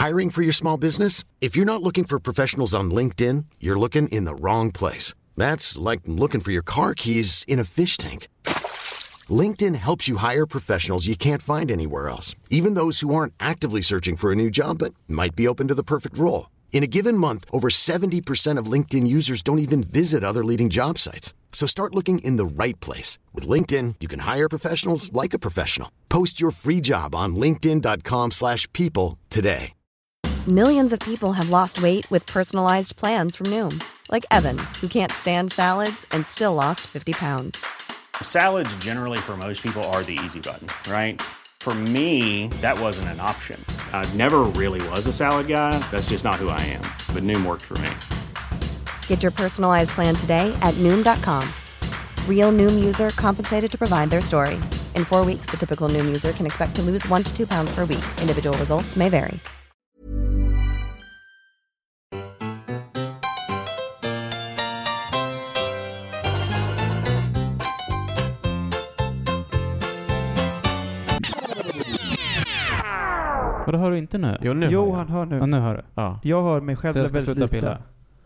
Hiring for your small business? If you're not looking for professionals on LinkedIn, you're looking in the wrong place. That's like looking for your car keys in a fish tank. LinkedIn helps you hire professionals you can't find anywhere else, even those who aren't actively searching for a new job but might be open to the perfect role. In a given month, over 70% of LinkedIn users don't even visit other leading job sites. So start looking in the right place. With LinkedIn, you can hire professionals like a professional. Post your free job on linkedin.com/people today. Millions of people have lost weight with personalized plans from Noom. Like Evan, who can't stand salads and still lost 50 pounds. Salads generally for most people are the easy button, right? For me, that wasn't an option. I never really was a salad guy. That's just not who I am. But Noom worked for me. Get your personalized plan today at Noom.com. Real Noom user compensated to provide their story. In 4 weeks, the typical Noom user can expect to lose 1 to 2 pounds per week. Individual results may vary. Vad hör du inte nu? Jo, han hör nu. Ja, nu hör du. Ja. Jag hör mig själv väldigt lite. Pilla.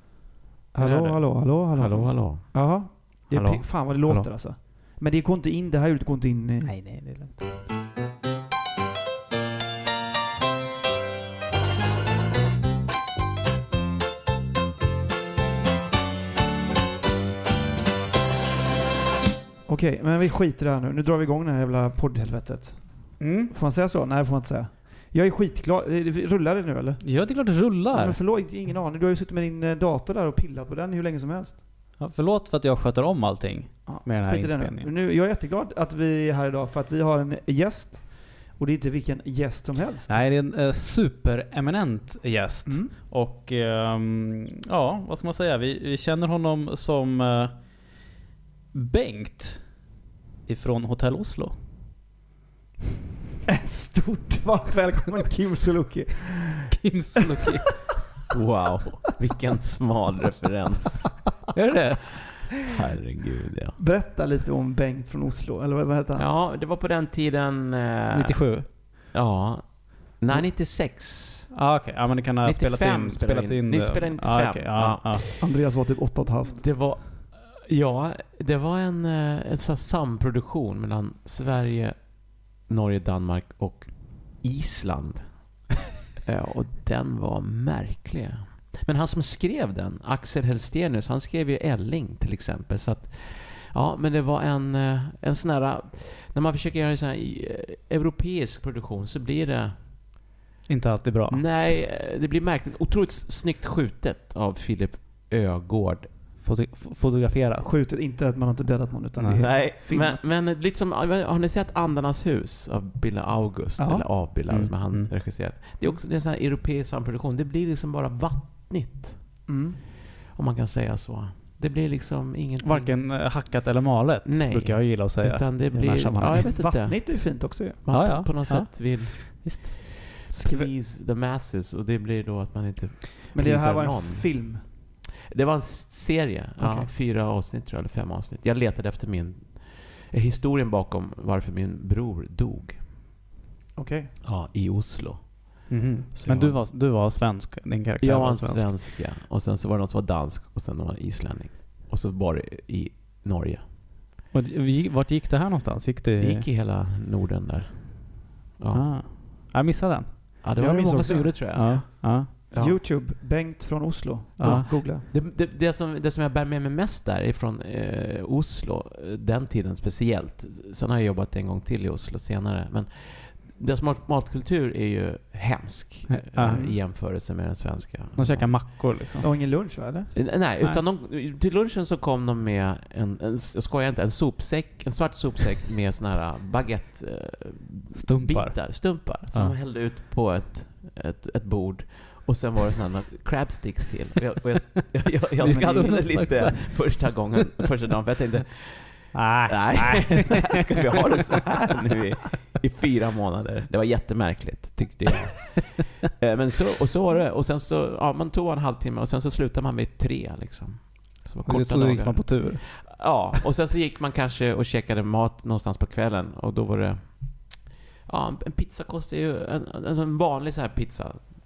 Hallå. Jaha. Hallå. Fan vad det låter alltså. Men det går inte in, det här ljudet går inte in. Nej, det är lugnt. Okej, men vi skiter där nu. Nu drar vi igång det här jävla poddhelvetet. Får man säga så? Nej, får man inte säga. Jag är skitglad. Rullar det nu eller? Ja, det är klart det rullar. Men förlåt, ingen aning. Du har ju suttit med din dator där och pillat på den hur länge som helst. Ja, förlåt för att jag sköter om allting med den här inspelningen. Nu, jag är jätteglad att vi är här idag för att vi har en gäst. Och det är inte vilken gäst som helst. Nej, det är en supereminent gäst. Och ja, vad ska man säga? Vi känner honom som Bengt ifrån Hotell Oslo. Stort välkommen Kim Sulocki. Kim Sulocki. Wow, vilken smal referens. Är det? Herregud, ja. Berätta lite om Bengt från Oslo, eller vad heter han? Ja, det var på den tiden... 97? Ja. Nej, 96. Okej. Ja, men det kan ha spelat in. Ni spelade 95. Okay. Ja. Andreas var typ 8,5. Det var... Ja, det var en sån samproduktion mellan Sverige, Norge, Danmark och Island. Och den var märklig. Men han som skrev den, Axel Hellstenius, han skrev ju Elling till exempel. Så att, ja, men det var en sån här... När man försöker göra en sån här europeisk produktion så blir det... Inte alltid bra. Nej, det blir märkligt. Otroligt snyggt skjutet av Filip Ögård. Fotograferat. Skjutet, inte att man har inte dödat någon utan nej, men lite som, har ni sett Andarnas hus av Bille August eller av Bille August som han regisserat. Det är också en sån här europeisk samproduktion. Det blir liksom bara vattnigt. Om man kan säga så. Det blir liksom ingenting. Varken hackat eller malet. Nej, brukar jag gilla att säga. Utan det blir jag vet inte. Vattnigt är ju fint också. Man på något sätt vill visst squeeze the masses och det blir då att man inte. Men det här var en film. Det var en serie, okay. 4 avsnitt tror jag, eller 5 avsnitt. Jag letade efter historien bakom varför min bror dog. Okej. Ja, i Oslo. Men du var svensk, din karaktär? Jag var svensk, ja. Och sen så var det någon som var dansk och sen var det islänning. Och så var det i Norge. Och vart gick det här någonstans? Det gick i hela Norden där. Ja. Jag missade den. Ja, det var många som gjorde, tror jag. Ja. YouTube, Bengt från Oslo. Googla. Det som jag bär med mig mest där är från Oslo, den tiden speciellt. Sen har jag jobbat en gång till i Oslo senare. Men deras matkultur är ju hemsk i jämförelse med den svenska. De käkar mackor liksom. Och ingen lunch, eller? Nej, utan till lunchen så kom de med en svart sopsäck med såna här baguette stumpar som de hällde ut på ett bord. Och sen var det sådana crab sticks till. Jag skallade lite första dagen för jag tänkte nej. Ska vi ha det så här nu i 4 månader? Det var jättemärkligt, tyckte jag. Men så var det. Och sen så man tog en halvtimme och sen så slutade man vid 3 liksom. Så gick man på tur. Ja, och sen så gick man kanske och käkade mat någonstans på kvällen och då var det en pizza kostar ju en vanlig så här pizza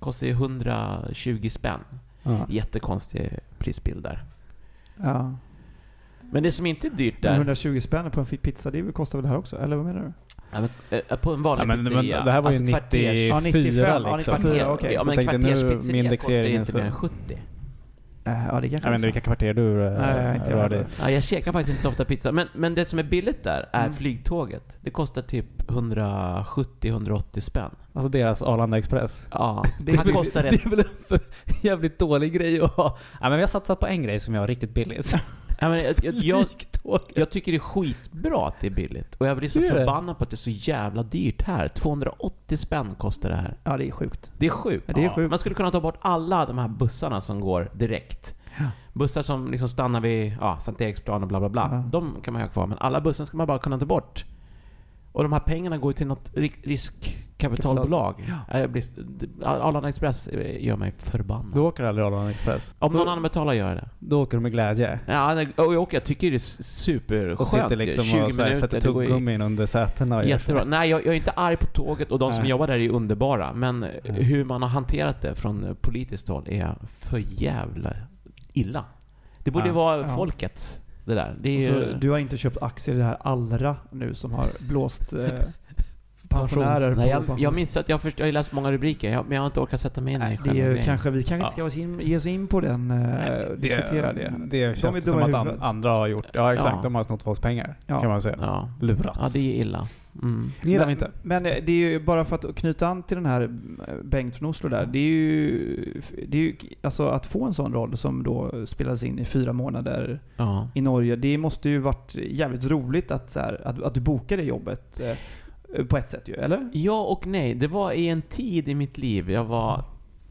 Kostar ju 120 spänn. Jättekonstig prisbild där. Ja. Men det som inte är dyrt där... Men 120 spänn på en pizza, det kostar väl det här också? Eller vad menar du? Ja, men, på en vanlig pizzeria. Men det här var ju 94 liksom. Okay. Ja, men en kvarterspizzeria kostar inte mer än 70. Ja, det kanske jag vet inte vilka kvarter du rör dig. Ja, jag käkar faktiskt inte så ofta pizza. Men det som är billigt där är flygtåget. Det kostar typ 170-180 spänn. Alltså deras Arlanda Express. Ja, det kostar det är väl en jävligt dålig grej att ha. Ja, men vi har satsat på en grej som jag har riktigt billigt. Ja, men jag tycker det är skitbra att det är billigt. Och jag blir så förbannad på att det är så jävla dyrt här. 280 spänn kostar det här. Ja, det är sjukt. Det är sjukt. Ja, det är sjukt. Man skulle kunna ta bort alla de här bussarna som går direkt. Ja. Bussar som liksom stannar vid Sankt Eriksplan och bla bla bla. Ja. De kan man ha kvar. Men alla bussar ska man bara kunna ta bort. Och de här pengarna går till något riskkapitalbolag. Ja. Arlanda Express gör mig förbannad. Du åker aldrig Arlanda Express? Om någon annan betalar gör det. Då åker du med glädje? Ja, jag tycker det är superskönt. Och sitter liksom 20 och sätter tuggummin under sätena. Jättebra. Nej, jag är inte arg på tåget och de som jobbar där är underbara. Men hur man har hanterat det från politiskt håll är för jävla illa. Det borde vara folkets. Det där. Det är så du har inte köpt aktier i det här Allra nu som har blåst pensionärer Nej, jag minns att jag har läst många rubriker men jag har inte orkat sätta mig in i själva grejen. Kanske vi kanske inte ska ge oss in på den diskutera det. Det känns som att andra har gjort. Ja, exakt. De har snott folks pengar kan man säga. Ja. Lurats. Ja, det är illa. Det gillar vi inte. Men det är ju bara för att knyta an till den här Bengt från Oslo där. Det är ju alltså att få en sån roll som då spelades in i 4 månader i Norge. Det måste ju varit jävligt roligt att du bokade jobbet på ett sätt ju, eller? Ja och nej. Det var i en tid i mitt liv. Jag var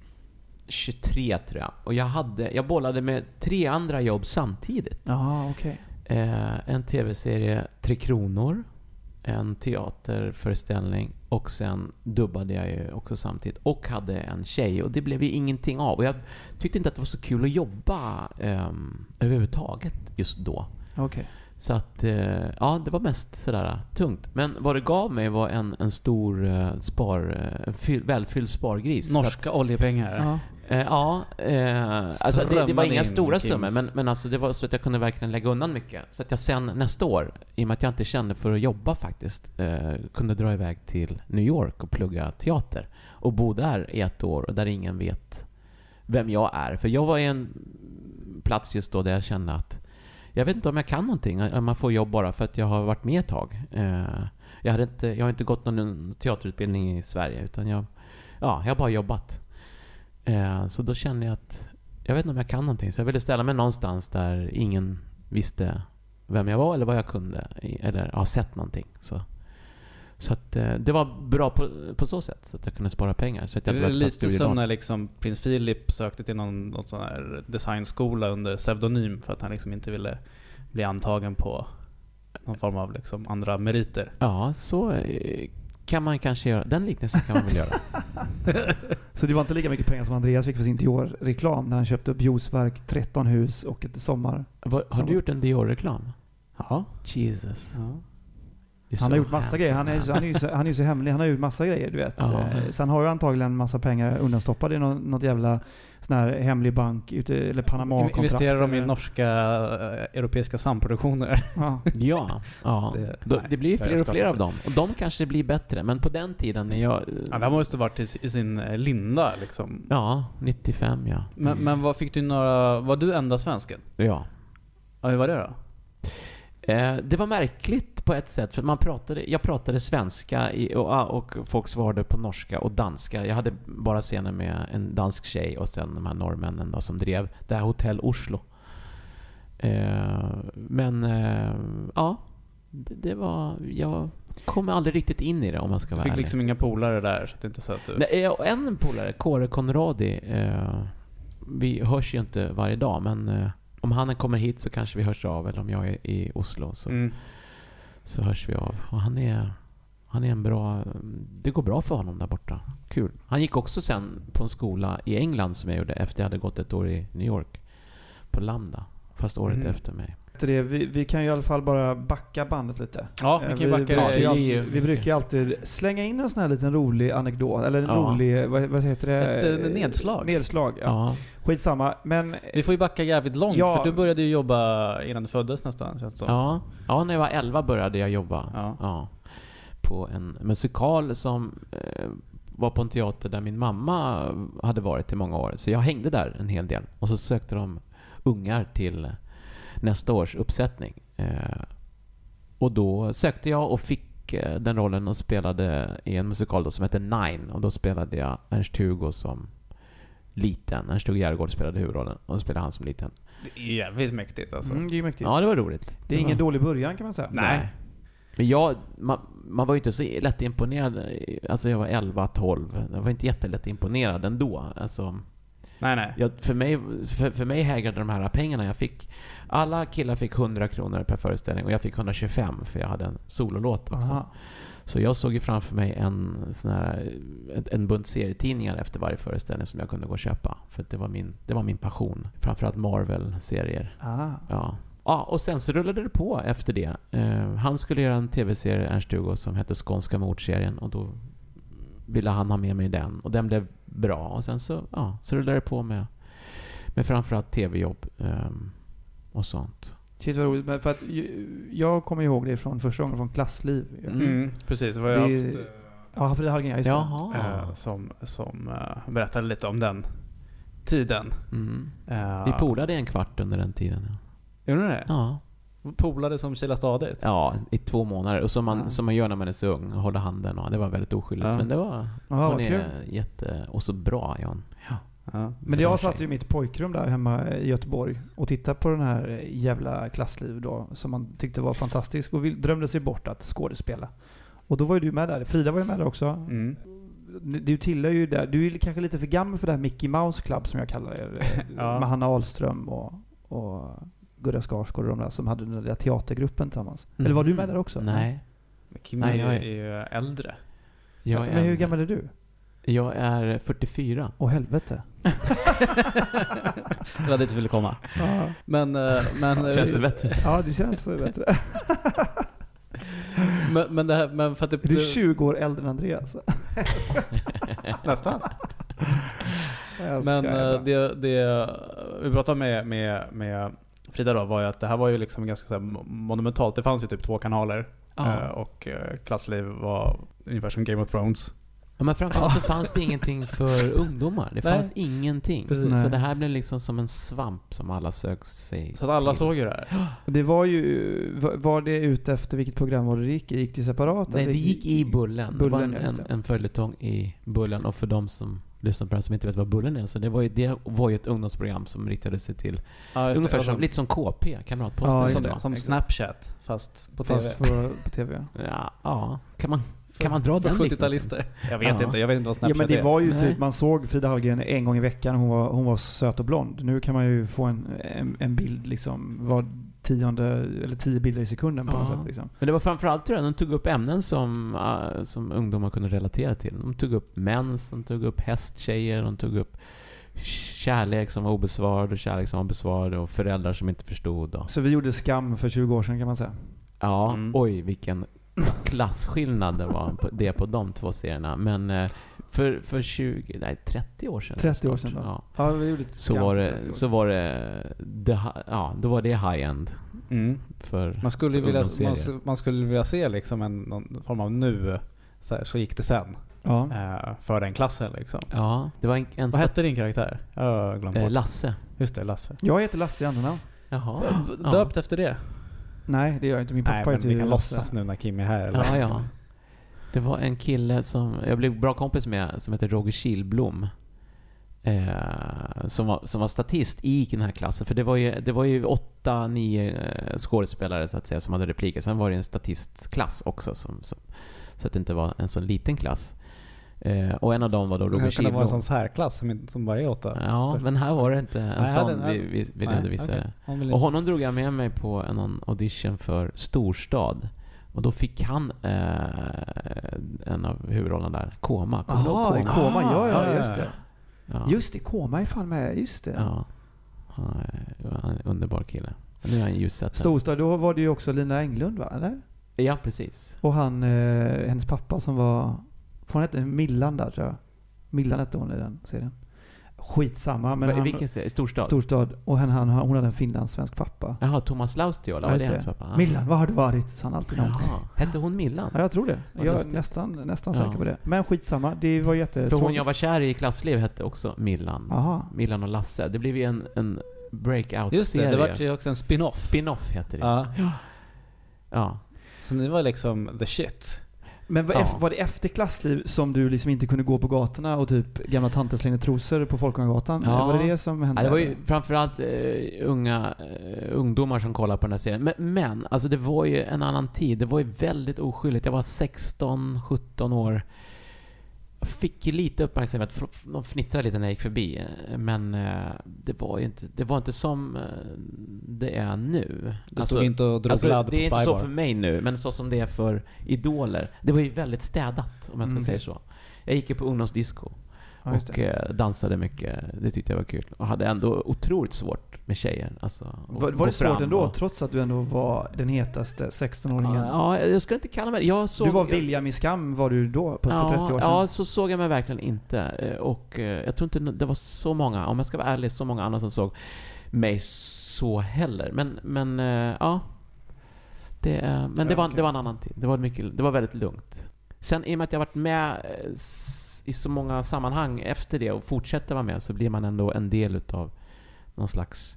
23 tror jag. Och jag bollade med 3 andra jobb samtidigt. Jaha, okej. En tv-serie 3 kronor. En teaterföreställning. Och sen dubbade jag ju också samtidigt. Och hade en tjej. Och det blev ju ingenting av. Och jag tyckte inte att det var så kul att jobba överhuvudtaget just då. Okej. Så att, det var mest sådär tungt. Men vad det gav mig var en stor välfylld spargris. Norska oljepengar. Alltså det var inga stora summor. Men alltså det var så att jag kunde verkligen lägga undan mycket. Så att jag sen nästa år, i och med att jag inte kände för att jobba faktiskt, kunde dra iväg till New York och plugga teater. Och bo där i 1 år och där ingen vet vem jag är. För jag var i en plats just då där jag kände att jag vet inte om jag kan någonting. Om man får jobb bara för att jag har varit med ett tag. Jag har inte gått någon teaterutbildning i Sverige. Utan jag har bara jobbat. Så då kände jag att jag vet inte om jag kan någonting. Så jag ville ställa mig någonstans där ingen visste vem jag var eller vad jag kunde. Eller har sett någonting. Så att det var bra på så sätt. Så att jag kunde spara pengar. Så att jag det är lite som när liksom Prins Philip sökte till någon sån här designskola under pseudonym. För att han liksom inte ville bli antagen på någon form av liksom andra meriter. Ja, så kan man kanske göra. Den liknelsen kan man väl göra. Så det var inte lika mycket pengar som Andreas fick för sin Dior-reklam när han köpte upp Ljusverk, 13 hus och ett sommar. Har du gjort en Dior-reklam? Ja. Jesus. Ja. Han har gjort massa grejer. Han är ju så hemlig. Han har gjort massa grejer, du vet. Sen har ju antagligen massa pengar undanstoppade i något jävla sån här hemlig bank ute, eller Panama-kontrakt. Investerar de i norska europeiska samproduktioner? Det blir ju fler och fler av dem. Och de kanske blir bättre. Men på den tiden när jag... det måste varit i sin linda liksom. Ja, 95 ja. Men vad fick du var du enda svensken? Ja. Ja, hur var det då? Det var märkligt på ett sätt för jag pratade svenska och folk svarade på norska och danska. Jag hade bara scener med en dansk tjej och sen de här norrmännen då, som drev det här Hotell Oslo. Det var jag kom aldrig riktigt in i det om man ska vara ärlig. Du fick liksom inga polare där så att det inte så att du... Nej, en polare, Kåre Konradi. Vi hörs ju inte varje dag men om han kommer hit så kanske vi hörs av. Eller om jag är i Oslo så hörs vi av. Och han är en bra... Det går bra för honom där borta. Kul. Han gick också sen på en skola i England som jag gjorde efter jag hade gått 1 år i New York. På Lambda. Fast året efter mig. heter det? Vi kan ju i alla fall bara backa bandet lite. Ja, vi kan ju backa det. Vi brukar ju alltid slänga in en sån här liten rolig anekdot. Eller en rolig, vad heter det? Ett nedslag. Nedslag, ja. Skitsamma. Men vi får ju backa jävligt långt, för du började ju jobba innan du föddes nästan. Känns det. Ja, när jag var 11 började jag jobba. Ja. På en musikal som var på en teater där min mamma hade varit i många år. Så jag hängde där en hel del. Och så sökte de ungar till nästa års uppsättning. Och då sökte jag och fick den rollen och spelade i en musikal då som heter Nine. Och då spelade jag Ernst-Hugo som liten. Ernst-Hugo Järegård spelade huvudrollen och då spelade han som liten. Det är jävligt mäktigt alltså. Det är mäktigt. Ja, det var roligt. Det är ingen dålig början kan man säga. Nej. Men man var ju inte så lätt imponerad. Alltså jag var 11-12. Jag var inte jättelätt imponerad ändå. Alltså, nej. För mig hägrade de här pengarna jag fick. Alla killar fick 100 kronor per föreställning och jag fick 125 för jag hade en sololåt också. Aha. Så jag såg ju framför mig en bunt serietidningar efter varje föreställning som jag kunde gå och köpa. För att det var min passion. Framförallt Marvel-serier. Ja. Ja, och sen så rullade det på efter det. Han skulle göra en tv-serie, Ernst-Hugo, som hette Skånska mordserien. Och då ville han ha med mig den. Och den blev bra. Och sen så rullade det på med framförallt tv-jobb och sånt. Shit vad roligt. Men för att jag kommer ihåg det från första gången från Klassliv. Precis, det var jag haft... Ja, Frida Hallgren, just det. Som berättade lite om den tiden. Vi polade en kvart under den tiden, ja. Gjorde du det? Ja. Polade som Kila stadigt? Ja, i 2 månader. Och som man gör när man är så ung. Håller handen. Och det var väldigt oskyldigt. Ja. Men det var... hon är och så bra, Jan. Ja. Men jag satt i mitt pojkrum där hemma i Göteborg och tittade på den här jävla Klassliv då, som man tyckte var fantastisk och drömde sig bort att skådespela. Och då var ju du med där. Frida var ju med där också. Du tillhör ju där. Du är kanske lite för gammal för det här Mickey Mouse Club som jag kallar det. Med Hanna Ahlström och Gurra Skarsgård och de där som hade den där teatergruppen tillsammans. Eller var du med där också? Nej. Kim är ju äldre. Men hur gammal är du? Jag är 44. Åh helvete. Det var dit du ville komma. Men känns det bättre? Ja, det känns bättre. men för att är du 20 år äldre än Andreas? Nästan. Men det vi pratade med Frida då var ju att det här var ju liksom ganska så här monumentalt. Det fanns ju typ 2 kanaler och Klassliv var ungefär som Game of Thrones. Ja, men framförallt så fanns det ingenting för ungdomar. Det fanns ingenting. Precis. Så det här blev liksom som en svamp som alla sökte sig. Så att alla såg ju det här. Det var ju... Var det ute efter vilket program var det gick? Gick det separat? Nej, det gick i Bullen. Det var en följetong i Bullen. Och för de som lyssnar på det här som inte vet vad Bullen är, så det var ju ett ungdomsprogram som riktade sig till ungefär som, lite som KP, Kamratposten. Som Snapchat, fast på TV. På TV. Ja, kan man dra den 70-talister? Jag vet inte vad Snapchat är. Men det var ju typ, man såg Frida Hallgren en gång i veckan. Hon var söt och blond. Nu kan man ju få en bild liksom var 10 bilder i sekunden på något sätt liksom. Men det var framförallt tror jag de tog upp ämnen som ungdomar kunde relatera till. De tog upp mens, de tog upp hästtjejer, de tog upp kärlek som var obesvarad och kärlek som var besvarad och föräldrar som inte förstod. Så vi gjorde Skam för 20 år sedan kan man säga. Ja, oj vilken klassskillnad det var på de 2 serierna. Men för 30 år sedan. 30 år sedan då. Ja, vi gjorde så var det då var det high-end. Man skulle vilja se liksom någon form av nu så gick det sen. För den klassen liksom. Ja, det var vad hette din karaktär? Jag glömde bort. Lasse. Just det, Lasse. Jag heter Lasse i andra namn. Jaha. Döpt efter det? Nej, det gör jag inte. Min pappa heter ju vi kan låtsas nu när Kim är här. Eller? Ja. Det var en kille som jag blev bra kompis med som heter Roger Kilblom. Som var statist i den här klassen. För det var ju 8-9 skådespelare så att säga som hade repliker. Sen var det en statistklass också så att det inte var en sån liten klass. Och en av dem var då Roger Kilblom. Det var en sån särklass som bara är 8. Ja, men här var det inte en sån vi redovisade. Okay. Och honom drog jag med mig på en audition för Storstad. Och då fick han en av huvudrollerna där, Koma. Koma, just det. Ja. Just det, Koma är fan med, just det. Ja, han är en underbar kille. Nu är han ljussättare. Storstad, då var det ju också Lina Englund, va? Eller? Ja, precis. Och hennes pappa som var... Hon hette Millan där, tror jag. Millan hette hon i den serien. Skitsamma. Men vilken serie? Storstad? Storstad. Och hon hade en finlandssvensk pappa. Jaha, Thomas Laustiola, var det hans pappa? Millan, vad har du varit? Så han alltid någonting. Hette hon Millan? Ja, jag tror det. Jag är nästan säker på det. Men skitsamma, det var För hon jag var kär i Klassliv hette också Millan. Aha. Millan och Lasse. Det blev ju en breakout-serie. Just det var ju också en spin-off. Spin-off heter det. Ja. Så ni var liksom the shit. Men var det efter Klassliv som du liksom inte kunde gå på gatorna och typ gamla tanter slängde trosor på Folkungagatan? Ja. Var det som hände? Ja, det var ju framförallt ungdomar som kollade på den här serien. Men alltså det var ju en annan tid. Det var ju väldigt oskyldigt. Jag var 16-17 år. Jag fick ju lite uppmärksamhet. De fnittrade lite när jag gick förbi. Men det var inte som det är nu. Du stod inte och drog ladd på det är Spybar. inte så för mig nu, men så som det är för idoler. Det var ju väldigt städat, om jag ska säga så. Jag gick ju på ungdomsdisco och dansade mycket. Det tyckte jag var kul. Och hade ändå otroligt svårt med tjejer. Alltså, var det svårt ändå, trots att du ändå var den hetaste 16-åringen? Ja, jag skulle inte kalla mig... Du var William i Skam, var du då, för 30 år sedan? Ja, så såg jag mig verkligen inte. Och jag tror inte det var så många, om jag ska vara ärlig, så många andra som såg mig så heller. Men ja... Det var en annan tid. Det var väldigt lugnt. Sen i och med att jag varit med i så många sammanhang efter det och fortsätter vara med, så blir man ändå en del utav någon slags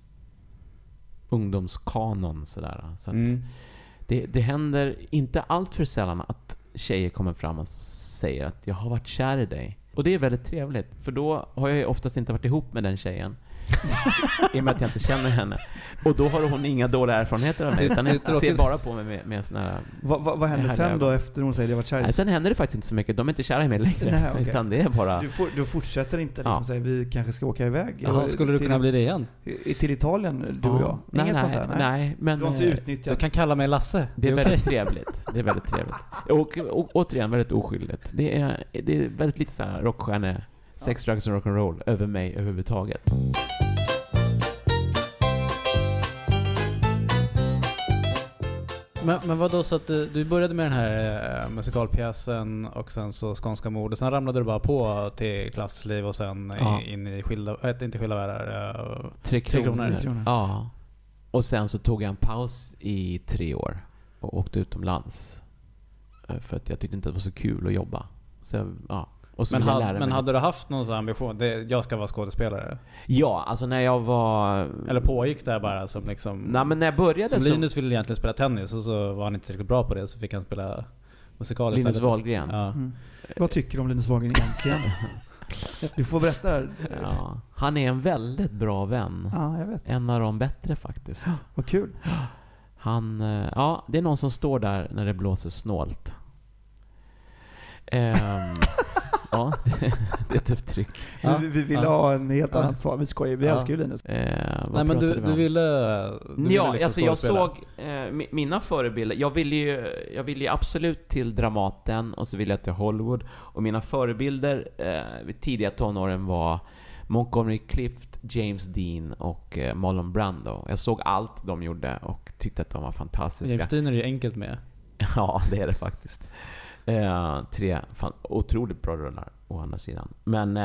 ungdomskanon sådär. Så att det händer inte allt för sällan att tjejer kommer fram och säger att jag har varit kär i dig. Och det är väldigt trevligt, för då har jag oftast inte varit ihop med den tjejen. I och med att jag inte känner henne. Och då har hon inga dåliga erfarenheter av mig, utan jag ser bara på mig med såna här... Vad händer sen då efter hon säger att jag var kär? Nej, sen händer det faktiskt inte så mycket. De är inte kära i mig längre. Nej, okay. Utan det är bara... Du fortsätter inte liksom säga vi kanske ska åka iväg. Jaha, skulle du kunna bli det igen? Till Italien, du och jag? Inget sånt där? Nej, men... Du har inte utnyttjat... Du kan kalla mig Lasse. Det är väldigt trevligt. Det är väldigt trevligt. Och återigen, väldigt oskyldigt. Det är väldigt lite så här rockstjärne, sex, drugs och rock'n'roll över mig överhuvudtaget. Men vad då, så att du började med den här musikalpjäsen och sen så Skånska mord och sen ramlade du bara på till Klassliv och sen in i inte skilda världar, 3 kronor. Ja. Och sen så tog jag en paus i 3 år och åkte utomlands för att jag tyckte inte att det var så kul att jobba. Så och så men hade du haft någon sån ambition? Jag ska vara skådespelare? Ja, alltså när jag var... Eller pågick det bara som liksom... Nej, men när jag började som Linus ville egentligen spela tennis och så var han inte riktigt bra på det, så fick han spela musikal istället. Linus Wahlgren. Ja. Vad tycker du om Linus Wahlgren egentligen? Du får berätta här. Ja, han är en väldigt bra vän. Ja, jag vet. En av de bättre faktiskt. Vad kul. Han... det är någon som står där när det blåser snålt. Ja, det är tufft tryck. Vi ville ha en helt annan svar. Vi skojar, vi älskar ju Linus. Nej, men du ville liksom alltså jag såg mina förebilder. Jag ville ju absolut till Dramaten och så ville jag till Hollywood. Och mina förebilder vid tidiga tonåren var Montgomery Clift, James Dean och Marlon Brando. Jag såg allt de gjorde och tyckte att de var fantastiska. James Dean är ju enkelt med. Ja, det är det faktiskt. 3 otroligt bra rullar å andra sidan. Men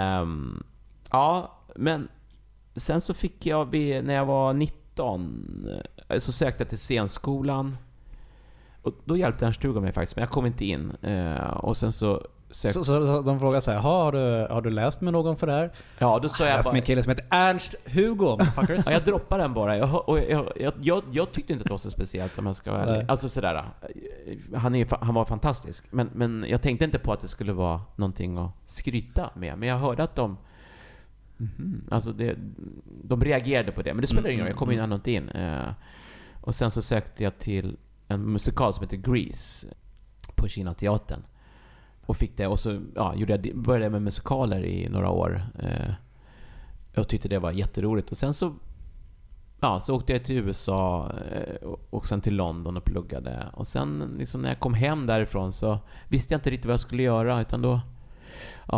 men sen så fick jag när jag var 19 så sökte jag till scenskolan och då hjälpte Ernst Hugo mig faktiskt, men jag kom inte in. Och sen så de frågade så här: har du läst med någon för det här? Ja, då sa jag bara, med en kille som heter Ernst Hugo. Ja, jag droppade den bara. Jag tyckte inte att det var så speciellt, om jag ska vara ärlig. Alltså sådär. Han var fantastisk, men jag tänkte inte på att det skulle vara någonting att skryta med. Men jag hörde att alltså de reagerade på det, men det spelar ingen roll. Jag kom in ändå inte in. Och sen så sökte jag till en musikal som heter Grease på Kinateatern. Och fick det, och så började jag med musikaler i några år. Jag tyckte det var jätteroligt. Och sen så åkte jag till USA och sen till London och pluggade. Och sen liksom när jag kom hem därifrån så visste jag inte riktigt vad jag skulle göra, utan då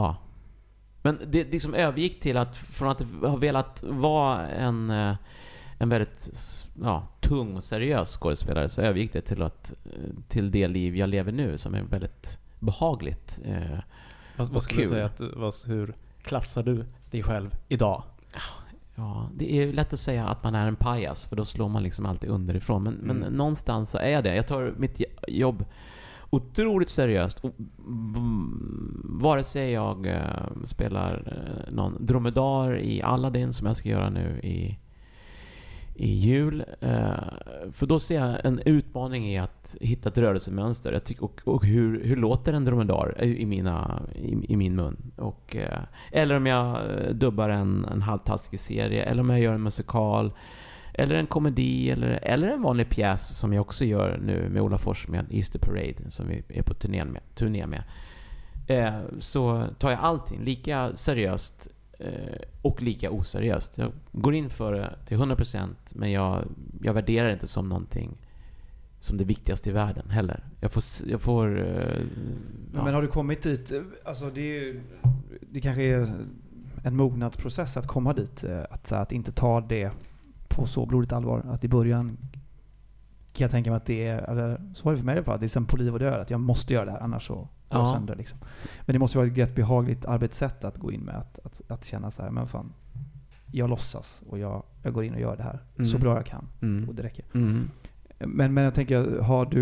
men det liksom övergick till att från att ha velat vara en väldigt tung och seriös skådespelare, så övergick det till det liv jag lever nu, som är väldigt behagligt. Vad skulle du säga hur klassar du dig själv idag? Ja, det är lätt att säga att man är en pajas, för då slår man liksom alltid underifrån. Men någonstans så är jag det. Jag tar mitt jobb otroligt seriöst. Vare sig jag spelar någon dromedar i Aladdin, som jag ska göra nu i jul. För då ser jag en utmaning i att hitta ett rörelsemönster. Jag tycker, och hur låter en dromedar i min mun. Eller om jag dubbar en halvtaskig serie, eller om jag gör en musikal, eller en komedi, eller en vanlig pjäs, som jag också gör nu med Ola Fors med Easter Parade, som vi är på turné med. Så tar jag allting lika seriöst och lika oseriöst. Jag går in för det till 100%, men jag värderar inte som någonting som det viktigaste i världen heller. Jag får Men har du kommit dit? Alltså det kanske är en mognadsprocess att komma dit, att inte ta det på så blodigt allvar. Att i början kan jag tänka mig att det är, eller så var det för mig i alla fall, att det är som på liv och död, att jag måste göra det här, annars så går jag sönder liksom. Men det måste vara ett rätt behagligt arbetssätt att gå in med, att känna så här, men fan, jag låtsas och jag går in och gör det här så bra jag kan, och det räcker. Men jag tänker,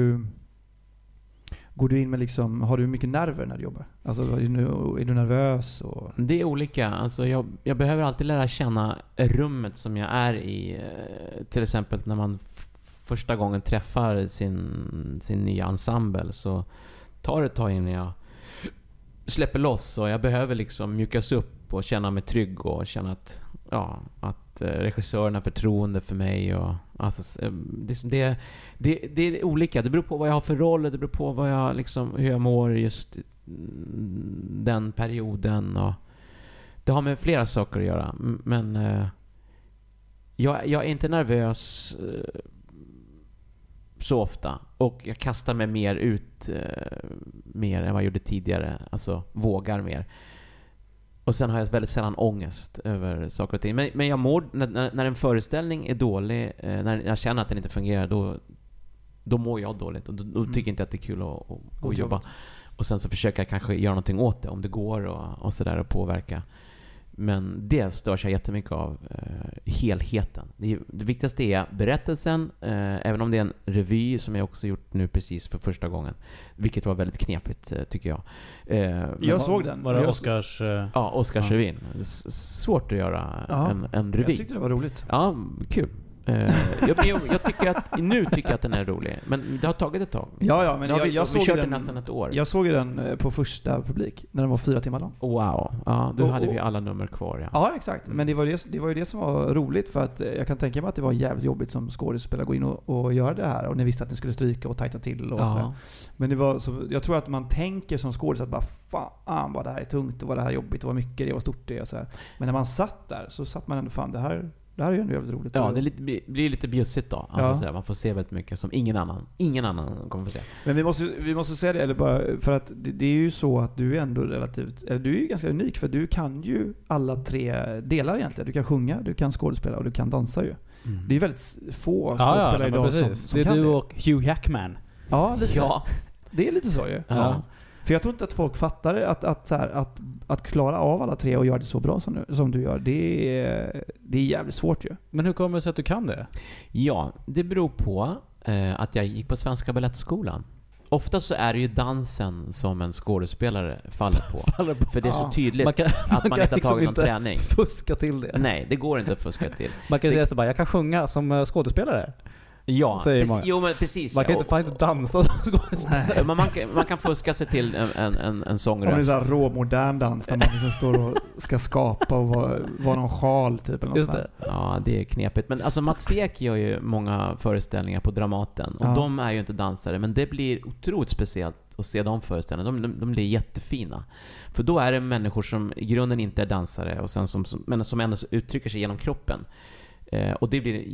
går du in med liksom, har du mycket nerver när du jobbar? Alltså är du nervös? Det är olika. Alltså jag behöver alltid lära känna rummet som jag är i. Till exempel när man första gången träffar sin nya ensemble, så tar det ett tag innan jag släpper loss, och jag behöver liksom mjukas upp och känna mig trygg och känna att regissören har förtroende för mig. Och alltså, det är olika. Det beror på vad jag har för roll, det beror på vad jag liksom, hur jag mår just den perioden, och det har med flera saker att göra. Men jag är inte nervös så ofta, och jag kastar mig mer ut mer än vad jag gjorde tidigare, alltså vågar mer. Och sen har jag väldigt sällan ångest över saker och ting. Men jag mår, när en föreställning är dålig, när jag känner att den inte fungerar, då mår jag dåligt, och då tycker inte att det är kul att jobba. Och sen så försöker jag kanske göra någonting åt det, om det går, och sådär, och påverka. Men det störs jag jättemycket av, helheten. Det viktigaste är berättelsen, även om det är en revy som jag också gjort nu precis för första gången. Vilket var väldigt knepigt, tycker jag. Jag såg den. Var det Oscars? Ja, Oscarsrevyn. Svårt att göra en revy. Jag tyckte det var roligt. Ja, kul. Jag tycker att den är rolig, men det har tagit ett tag. Ja, men jag såg den nästan ett år. Jag såg den på första publik när den var 4 timmar lång. Wow. Ja, då hade vi alla nummer kvar. Ja, exakt. Men det var ju det som var roligt, för att jag kan tänka mig att det var jävligt jobbigt som skådespelare att gå in och göra det här, och ni visste att ni skulle stryka och tajta till och sådär. Men det var så, jag tror att man tänker som skådespelare att bara fan vad det här är tungt, och vad det här är jobbigt, och vad mycket det var stort det och så här. Men när man satt där, så satt man ändå, fan det här är ju ändå jävligt roligt. Ja, det blir lite bjussigt då. Alltså, man får se väldigt mycket som ingen annan kommer få se. Men vi måste säga det, eller bara för att det är ju så att du är ändå du är ju ganska unik, för du kan ju alla 3 delar egentligen. Du kan sjunga, du kan skådespela och du kan dansa ju. Det är väldigt få skådespelare idag som det är kan du och Hugh Jackman. Ja, lite. Ja. Det är lite så ju. Ja. För jag tror inte att folk fattar att klara av alla 3 och göra det så bra som du gör. Det är jävligt svårt ju. Men hur kommer det sig att du kan det? Ja, det beror på att jag gick på Svenska Balettskolan. Ofta så är det ju dansen som en skådespelare faller på. För det är så tydligt att man inte har tagit någon träning. Fuska till det. Nej, det går inte att fuska till. Man kan säga så bara, jag kan sjunga som skådespelare. Ja, jo men precis. Man kan inte dansa som skådespelare. Man kan fuska sig till en sångröst. Om det är så här råmodern dans där man liksom står och ska skapa och vara någon sjal typ eller något. Just det. Ja, det är knepigt. Men alltså Mats Ek gör ju många föreställningar på Dramaten, och de är ju inte dansare, men det blir otroligt speciellt att se de föreställningarna. De blir jättefina. För då är det människor som i grunden inte är dansare, och sen men som ändå uttrycker sig genom kroppen. Och det blir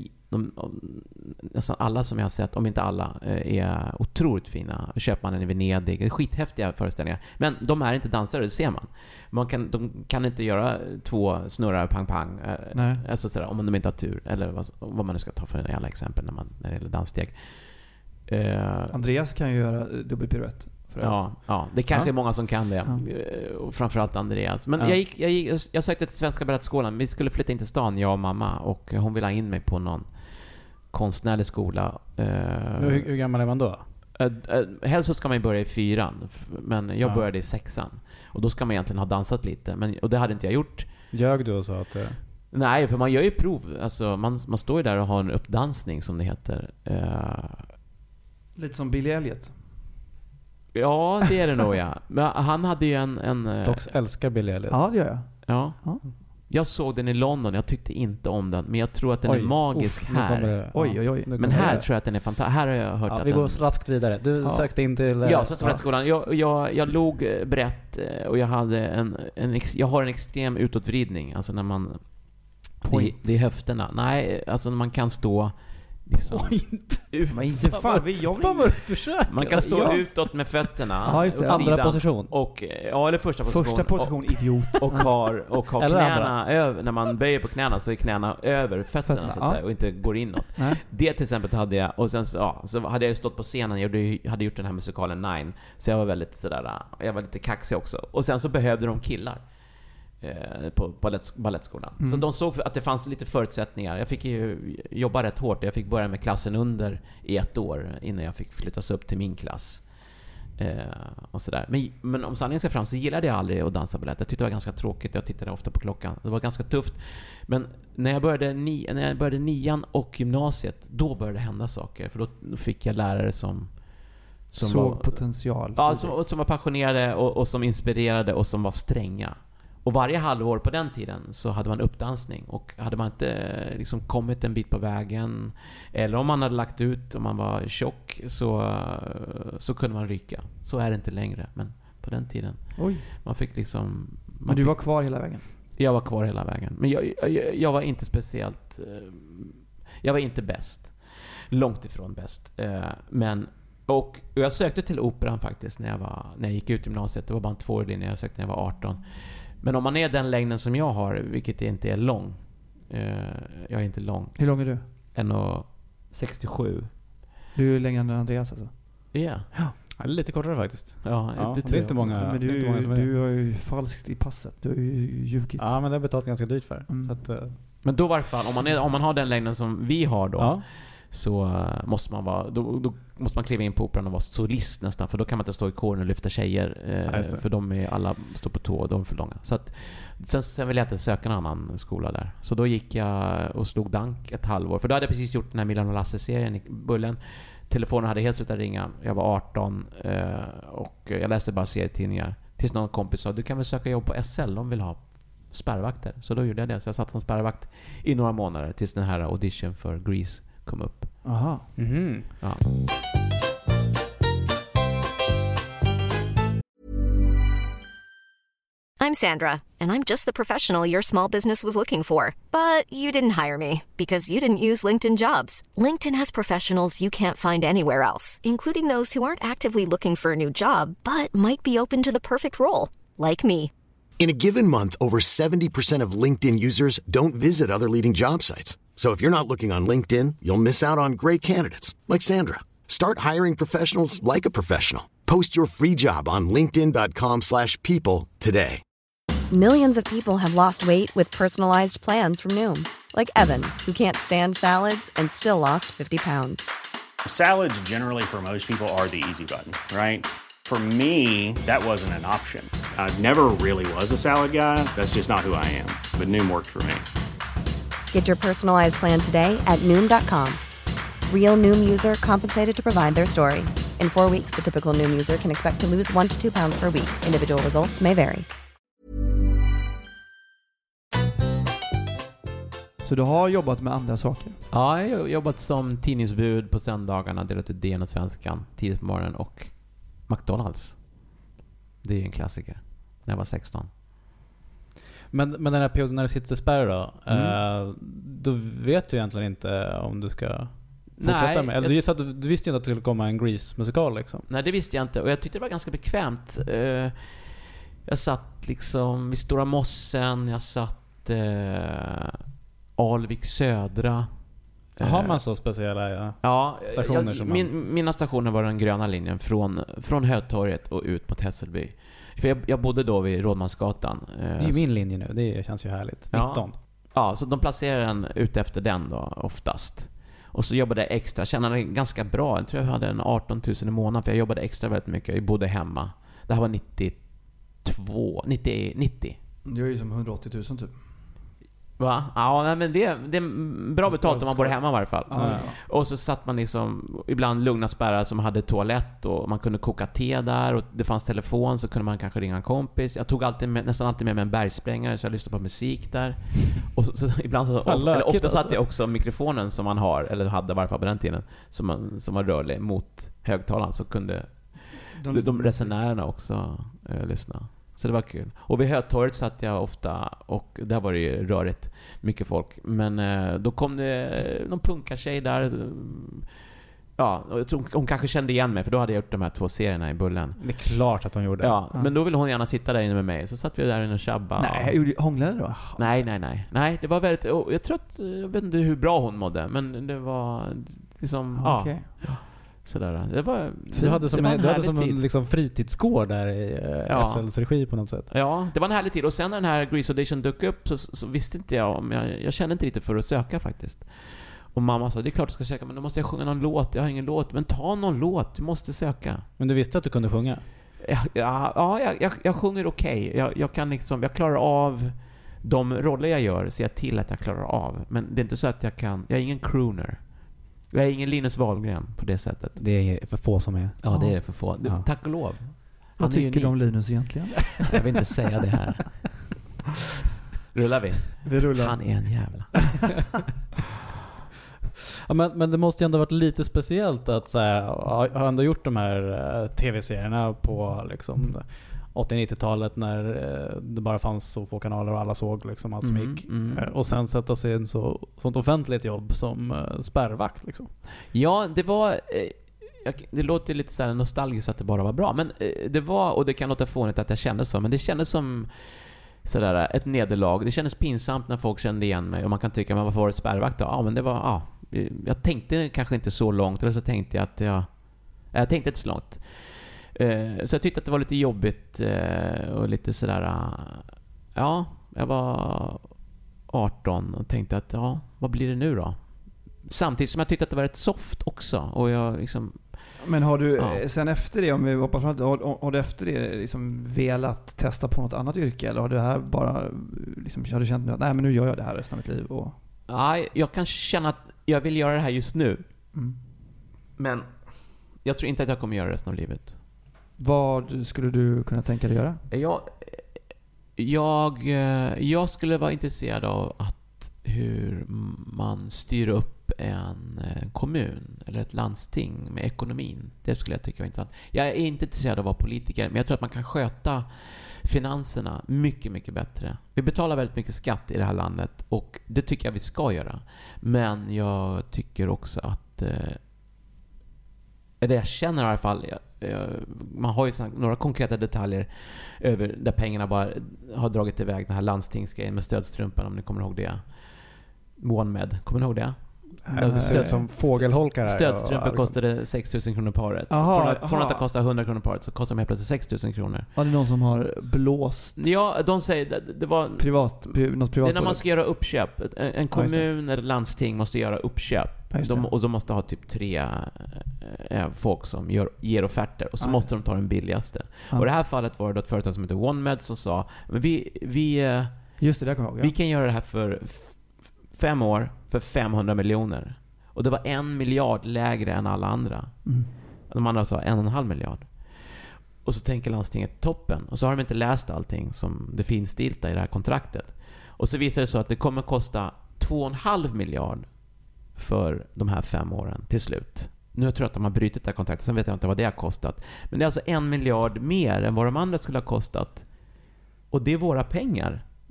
nästan alla som jag har sett, om inte alla, är otroligt fina. Köpmannen i Venedig, det är skithäftiga föreställningar. Men de är inte dansare, det ser man. De kan inte göra 2 snurrar pang-pang. Alltså sådär, om de inte har tur. Eller vad man nu ska ta för alla exempel när det gäller danssteg. Andreas kan ju göra dubbelpiruett. Ja, det kanske är många som kan det. Och framförallt Andreas. Men jag sökte till Svenska Balettskolan. Vi skulle flytta in till stan, jag och mamma. Och hon ville ha in mig på någon konstnärlig skola. Hur gammal är man då? Helst så ska man börja i 4:an. Men jag började i 6:an. Och då ska man egentligen ha dansat lite. Och det hade inte jag gjort. Ljög du och sa att Nej, för man gör ju prov. Alltså, man står ju där och har en uppdansning, som det heter. Lite som Billy Elliot. Ja, det är det nog, ja. Men han hade ju en Stocks älskar Billy Elliot. Ja, det gör jag. Ja. Jag såg den i London, jag tyckte inte om den. Men jag tror att den är magisk här. Oj. Men här tror jag att den är fantastisk. Här har jag hört att vi går raskt vidare. Du sökte in till... Ja, Svenska Balettskolan. Jag låg brett och jag hade jag har en extrem utåtvridning. Alltså när man... Det är höfterna. Nej, alltså när man kan stå... Liksom. inte fan man kan stå utåt med fötterna andra position och eller första position idiot och har knäna över. När man böjer på knäna så är knäna över fötterna så att säga, och inte går inåt. Det till exempel hade jag, och sen så hade jag ju stått på scenen. Jag hade gjort den här musikalen Nine, så jag var väldigt sådär, jag var lite kaxig också. Och sen så behövde de killar på Balettskolan. Så de såg att det fanns lite förutsättningar. Jag fick ju jobba rätt hårt. Jag fick börja med klassen under i 1 år innan jag fick flyttas upp till min klass. Och sådär. Men om sanningen ska fram så gillade jag aldrig att dansa balett. Jag tyckte det var ganska tråkigt. Jag tittade ofta på klockan. Det var ganska tufft. Men när jag började 9:an och gymnasiet, då började det hända saker. För då fick jag lärare som såg potential. Ja, som var passionerade och som inspirerade och som var stränga. Och varje halvår på den tiden så hade man uppdansning. Och hade man inte liksom kommit en bit på vägen, eller om man hade lagt ut, om man var tjock, så kunde man ryka. Så är det inte längre, men på den tiden. Man fick liksom... Men du var kvar hela vägen? Jag var kvar hela vägen. Men jag var inte speciellt... Jag var inte bäst. Långt ifrån bäst. Men... Och jag sökte till operan faktiskt när jag gick ut gymnasiet. Det var bara en 2-årig linje. Jag sökte när jag var 18. Men om man är den längden som jag har, vilket inte är lång. Jag är inte lång. Hur lång är du? 1,67. Du är längre än Andreas alltså? Yeah. Ja. Ja, lite kortare faktiskt. Ja, det är inte många. Men du har ju falskt i passet. Du har ju ljugit. Ja, men det har betalt ganska dyrt för. Så att, men då varför om man har den längden som vi har då, så måste man vara, då måste man kliva in på operan och vara solist nästan, för då kan man inte stå i kåren och lyfta tjejer, för de är alla står på tå och de är för långa. Så att sen ville jag inte söka en annan skola där. Så då gick jag och slog dank ett halvår, för då hade jag precis gjort den här Milan och Lasse-serien i Bullen. Telefonen hade helt slutat ringa. Jag var 18 och jag läste bara serietidningar tills någon kompis sa, du kan väl söka jobb på SL, de vill ha spärrvakter. Så då gjorde jag det. Så jag satt som spärrvakt i några månader tills den här audition för Grease kom upp. Aha. Mm-hmm. Ja. I'm Sandra, and I'm just the professional your small business was looking for. But you didn't hire me because you didn't use LinkedIn Jobs. LinkedIn has professionals you can't find anywhere else, including those who aren't actively looking for a new job, but might be open to the perfect role, like me. In a given month, over 70% of LinkedIn users don't visit other leading job sites. So if you're not looking on LinkedIn, you'll miss out on great candidates like Sandra. Start hiring professionals like a professional. Post your free job on linkedin.com/people today. Millions of people have lost weight with personalized plans from Noom. Like Evan, who can't stand salads and still lost 50 pounds. Salads generally for most people are the easy button, right? For me, that wasn't an option. I never really was a salad guy. That's just not who I am. But Noom worked for me. Get your personalized plan today at Noom.com. Real Noom user compensated to provide their story. In 4 weeks, the typical Noom user can expect to lose 1 to 2 pounds per week. Individual results may vary. Så du har jobbat med andra saker? Ja, jag har jobbat som tidningsbud på söndagarna, delat ut DN och Svenskan tidigt på morgonen, och McDonalds. Det är en klassiker. När jag var 16. Men den här perioden när du sitter spärr då vet du egentligen inte om du ska fortsätta med. Eller du visste ju inte att det skulle komma en Grease-musikal liksom. Nej, det visste jag inte. Och jag tyckte det var ganska bekvämt. Jag satt liksom vid Stora Mossen. Jag satt Alvik Södra. Har man så speciella stationer som mina stationer var den gröna linjen från Hötorget och ut mot Hässelby. För jag bodde då vid Rådmansgatan. Det är ju min linje nu, det känns ju härligt. 19. Ja, så de placerar den ut efter den då, oftast. Och så jobbade jag extra, tjänade ganska bra. Jag tror jag hade en 18 000 i månaden, för jag jobbade extra väldigt mycket. Jag bodde hemma. Det här var 90. Det är ju som 180 000 typ. Va? Ja, men det är bra betalt om man bor hemma i varje fall. Ja. Och så satt man liksom ibland lugna spärrar som hade toalett och man kunde koka te där och det fanns telefon, så kunde man kanske ringa en kompis. Jag tog nästan alltid med mig en bergsprängare, så jag lyssnade på musik där. Och så ibland ofta satt jag också mikrofonen som man har, eller hade i varje fall på den tiden, som var rörlig mot högtalaren, så kunde de resenärerna också lyssna. Så det var kul. Och vid Hötorget satt jag ofta, och där var det ju rörigt, mycket folk. Men då kom det någon punkartjej där. Ja, och jag tror hon kanske kände igen mig, för då hade jag gjort de här 2 serierna i Bullen. Det är klart att hon gjorde. Ja, men då ville hon gärna sitta där inne med mig. Så satt vi där inne och tjabba. Nej, hånglade då? Nej, det var väldigt... Jag tror att... Jag vet inte hur bra hon mådde, men det var liksom... Okay. Ja. Sådär. Det var, du hade som en liksom fritidsgård där i SLs regi på något sätt. Ja, det var en härlig tid. Och sen när den här Grease Audition dök upp så visste inte jag om... Jag kände inte riktigt för att söka faktiskt. Och mamma sa, det är klart du ska söka, men då måste jag sjunga någon låt. Jag har ingen låt. Men ta någon låt, du måste söka. Men du visste att du kunde sjunga? Jag sjunger okej. Jag kan liksom... Jag klarar av de roller jag gör, ser jag till att jag klarar av. Men det är inte så att jag kan... Jag är ingen crooner. Jag är ingen Linus Wahlgren på det sättet. Det är för få som är. Ja, det är för få. Ja. Tack och lov. Vad tycker du om Linus egentligen? Jag vill inte säga det här. Rullar vi? Vi rullar. Han är en jävla. Ja, men det måste ju ändå varit lite speciellt att så här, ha ändå gjort de här tv-serierna på liksom 80-90-talet när det bara fanns så få kanaler och alla såg liksom allt som gick. Och sen sätta sig i en sånt offentligt jobb som spärrvakt liksom. Ja, det var... det låter lite så här nostalgiskt att det bara var bra. Men det var, och det kan låta fånigt att jag kände så, men det kändes som sådär ett nederlag. Det kändes pinsamt när folk kände igen mig. Och man kan tycka, men varför var det spärrvakt då? Ja, men det var... jag tänkte kanske inte så långt. Eller så tänkte jag att jag tänkte inte så långt. Så jag tyckte att det var lite jobbigt och lite sådär... Ja, jag var 18 och tänkte att vad blir det nu då? Samtidigt som jag tyckte att det var ett soft också. Och jag liksom... Men har du sen efter det, om vi hoppas från har du efter det liksom velat testa på något annat yrke? Eller har du här bara liksom, har du känt att nej, men nu gör jag det här resten av mitt liv? Och... Nej, jag kan känna att jag vill göra det här just nu. Men jag tror inte att jag kommer göra det resten av livet. Vad skulle du kunna tänka dig göra? Jag skulle vara intresserad av hur man styr upp en kommun eller ett landsting med ekonomin. Det skulle jag tycka var intressant. Jag är inte intresserad av att vara politiker, men jag tror att man kan sköta finanserna mycket, mycket bättre. Vi betalar väldigt mycket skatt i det här landet och det tycker jag vi ska göra. Men jag tycker också att det jag känner i alla fall, man har ju några konkreta detaljer över där pengarna bara har dragit iväg, den här landstingsgrejen med stödstrumpan, om ni kommer ihåg det. OneMed, kommer ni ihåg det? Stöd som fågelholkar. Stödstrumpor kostade 6 000 kronor paret. Från att det kostade 100 kronor paret så kostar de helt plötsligt 6 000 kronor. Ja, det är någon som har blåst. Ja, de säger det var något privat. Det är när man ska göra uppköp. En kommun eller landsting måste göra uppköp. Och de måste ha typ 3 folk som ger offerter. Och så måste de ta den billigaste. Och i det här fallet var det ett företag som heter OneMed som sa, men just det, där kommer jag ihåg, vi kan göra det här för 5 år för 500 miljoner. Och det var 1 miljard lägre än alla andra. De andra sa 1,5 miljard. Och så tänker landstinget toppen. Och så har de inte läst allting som det finns stilta i det här kontraktet. Och så visar det så att det kommer kosta 2,5 miljard för de här 5 åren till slut. Nu tror jag att de har brutit det här kontraktet. Sen vet jag inte vad det har kostat. Men det är alltså 1 miljard mer än vad de andra skulle ha kostat. Och det är våra pengar.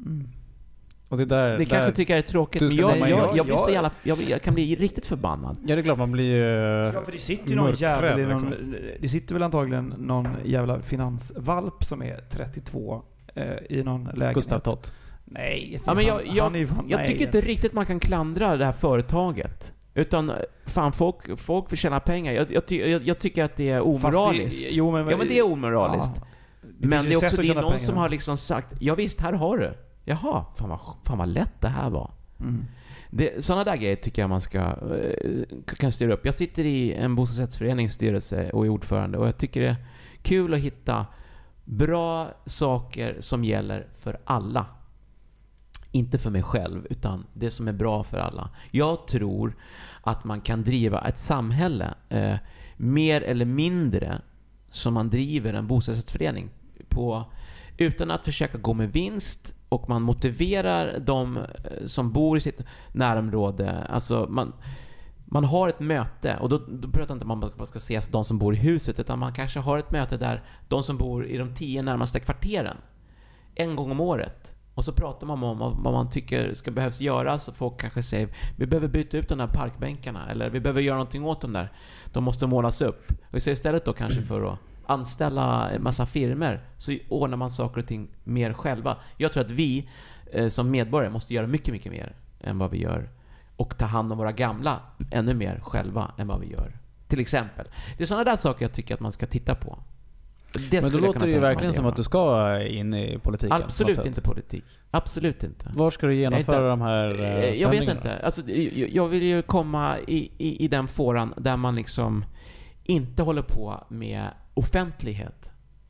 Och det kanske tycker jag är tråkigt, men jag blir så jävla... Jag kan bli riktigt förbannad. Ja, det är klart man blir ja, för det sitter ju någon jävla liksom. Det sitter väl antagligen någon jävla finansvalp som är 32 i någon lägenhet. Gustav Tott. Nej, ja, men jag tycker inte riktigt man kan klandra det här företaget. Utan fan, folk vill tjäna pengar. Jag tycker att det är omoraliskt. Men det är omoraliskt. Ja, men det är också någon pengar som har liksom sagt, ja visst, här har du. Jaha, fan vad lätt det här var. Sådana där grejer tycker jag man kan styra upp. Jag sitter i en bostadsrättsföreningsstyrelse och är ordförande, och jag tycker det är kul att hitta bra saker som gäller för alla. Inte för mig själv, utan det som är bra för alla. Jag tror att man kan driva ett samhälle mer eller mindre som man driver en bostadsrättsförening på, utan att försöka gå med vinst, och man motiverar de som bor i sitt närområde. Alltså man har ett möte, och då pratar jag inte om att man ska ses de som bor i huset, utan man kanske har ett möte där de som bor i de 10 närmaste kvarteren en gång om året. Och så pratar man om vad man tycker ska behövs göras, och folk kanske säger vi behöver byta ut de där parkbänkarna, eller vi behöver göra någonting åt dem där. De måste målas upp. Och så istället då kanske för att anställa en massa firmer, så ordnar man saker och ting mer själva. Jag tror att vi som medborgare måste göra mycket, mycket mer än vad vi gör, och ta hand om våra gamla ännu mer själva än vad vi gör. Till exempel. Det är sådana där saker jag tycker att man ska titta på. Men då låter det ju verkligen som att du ska in i politiken. Absolut inte politik. Absolut inte. Var ska du genomföra de här jag vet inte. Alltså, jag vill ju komma i den fåran där man liksom inte håller på med offentlighet.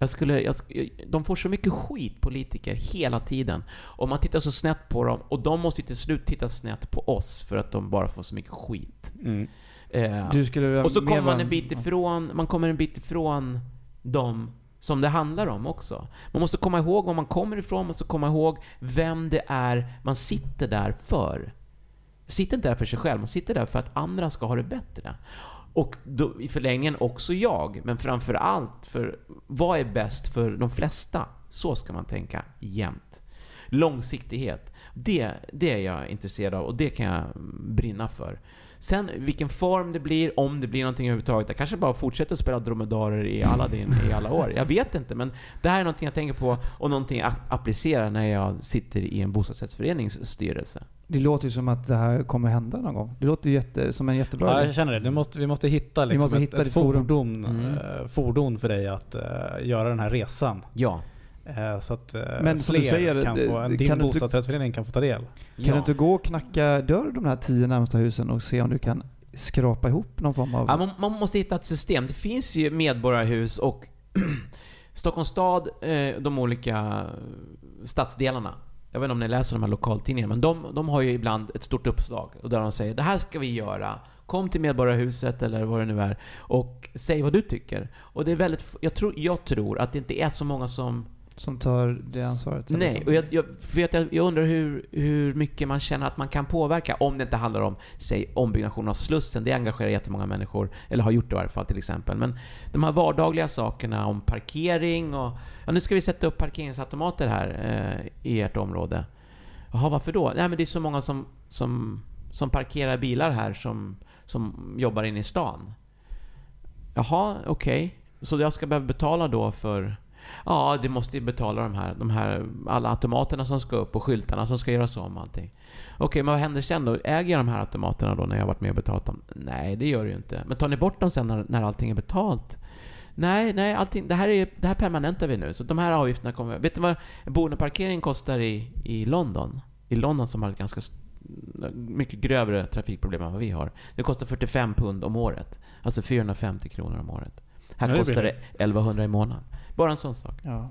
De får så mycket skit, politiker, hela tiden. Och man tittar så snett på dem, och de måste till slut titta snett på oss för att de bara får så mycket skit. Och så kommer man en bit ifrån de som det handlar om också. Man måste komma ihåg var man kommer ifrån, man måste komma ihåg vem det är man sitter där för. Man sitter inte där för sig själv, man sitter där för att andra ska ha det bättre. Och då, i förlängningen också jag, men framför allt för vad är bäst för de flesta. Så ska man tänka jämt. Långsiktighet, det är jag intresserad av, och det kan jag brinna för. Sen vilken form det blir, om det blir någonting överhuvudtaget. Jag kanske bara fortsätter att spela dromedarer i alla år. Jag vet inte, men det här är någonting jag tänker på, och någonting jag applicerar när jag sitter i en bostadsrättsförenings styrelse. Det låter ju som att det här kommer hända någon gång. Det låter ju som en jättebra idé. Ja, jag känner det. Vi måste hitta liksom ett fordon för dig att göra den här resan. Ja. Så att men fler du säger, din bostadsrättsförening kan få ta del. Kan du inte gå och knacka dörr de här 10 närmsta husen och se om du kan skrapa ihop någon form av... Ja, man måste hitta ett system. Det finns ju medborgarhus, och Stockholms stad, de olika stadsdelarna. Jag vet inte om ni läser de här lokaltidningarna, men de har ju ibland ett stort uppslag, och där de säger, det här ska vi göra. Kom till medborgarhuset eller vad det nu är, och säg vad du tycker. Och det är väldigt, jag tror att det inte är så många som tar det ansvaret. Nej, och jag undrar hur mycket man känner att man kan påverka, om det inte handlar om, säg, ombyggnation av Slussen. Det engagerar jättemånga människor, eller har gjort det i varje fall till exempel. Men de här vardagliga sakerna om parkering och nu ska vi sätta upp parkeringsautomater här i ert område. Jaha, varför då? Nej, men det är så många som parkerar bilar här som jobbar inne i stan. Jaha, okej. Så jag ska behöva betala då för... Ja, det måste ju betala de här alla automaterna som ska upp och skyltarna som ska göras om allting. Okej, men vad händer sen då? Äger jag de här automaterna då när jag har varit med och betalat dem? Nej, det gör det ju inte. Men tar ni bort dem sen när allting är betalt? Nej, allting, det här permanentar vi nu. Så de här avgifterna kommer... Vet du vad boendeparkering kostar i London? I London, som har ett ganska mycket grövre trafikproblem än vad vi har. Det kostar 45 pund om året. Alltså 450 kronor om året. Här kostar det 1100 i månaden. Bara en sån sak. Ja.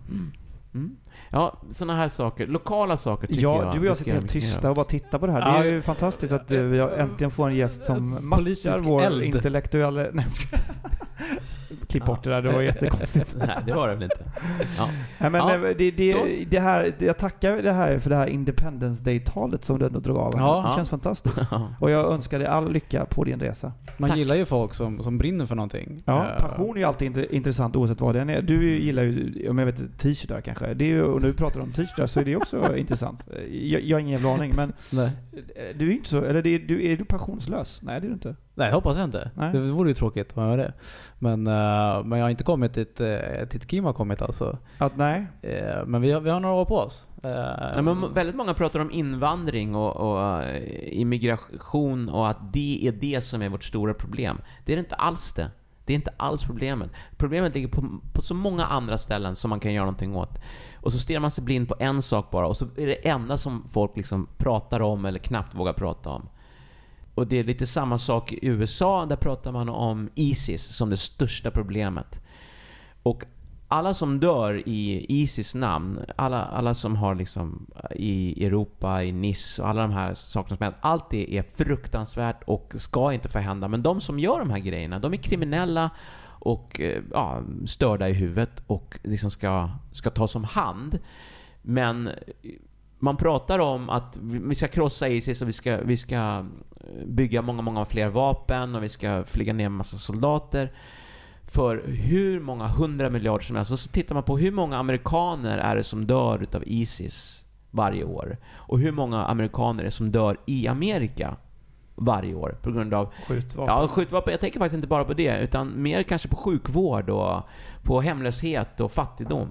Ja, såna här saker. Lokala saker tycker jag. Ja, du och jag sitter helt tysta och bara tittar på det här. Det är ju fantastiskt att vi äntligen får en gäst som matchar vår intellektuella... klipp bort det där. Det var jättekonstigt. Nej, det var det väl inte. Ja. Ja, men det här, jag tackar det här för det här Independence Day-talet som du ändå drog av. Ja. Det känns fantastiskt. Och jag önskar dig all lycka på din resa. Man gillar ju folk som brinner för någonting. Ja, passion är ju alltid intressant oavsett vad det är. Du gillar ju, om jag vet, t-shirtar kanske. Det är ju, och när vi pratar om t-shirtar så är det också intressant. Jag har ingen jävla aning, men du är ju inte så, eller är du passionslös? Nej, det är du inte. Nej, hoppas jag inte. Nej. Det vore ju tråkigt att göra det. Men jag har inte kommit dit Kim har kommit alltså. Nej. Men vi har några år på oss. Men väldigt många pratar om invandring och immigration och att det är det som är vårt stora problem. Det är inte alls det. Det är inte alls problemet. Problemet ligger på så många andra ställen som man kan göra någonting åt. Och så stirrar man sig blind på en sak bara. Och så är det enda som folk liksom pratar om eller knappt vågar prata om. Och det är lite samma sak i USA. Där pratar man om ISIS som det största problemet. Och alla som dör i ISIS namn, alla som har liksom i Europa, i Nice och alla de här sakerna som händer, allt det är fruktansvärt och ska inte få hända. Men de som gör de här grejerna, de är kriminella och störda i huvudet och liksom ska tas om hand. Men man pratar om att vi ska krossa ISIS och vi ska bygga många fler vapen och vi ska flyga ner en massa soldater för hur många 100 miljarder som helst. Och så tittar man på hur många amerikaner är det som dör utav ISIS varje år och hur många amerikaner är det som dör i Amerika varje år på grund av skjutvapen. Ja, skjutvapen. Jag tänker faktiskt inte bara på det utan mer kanske på sjukvård och på hemlöshet och fattigdom.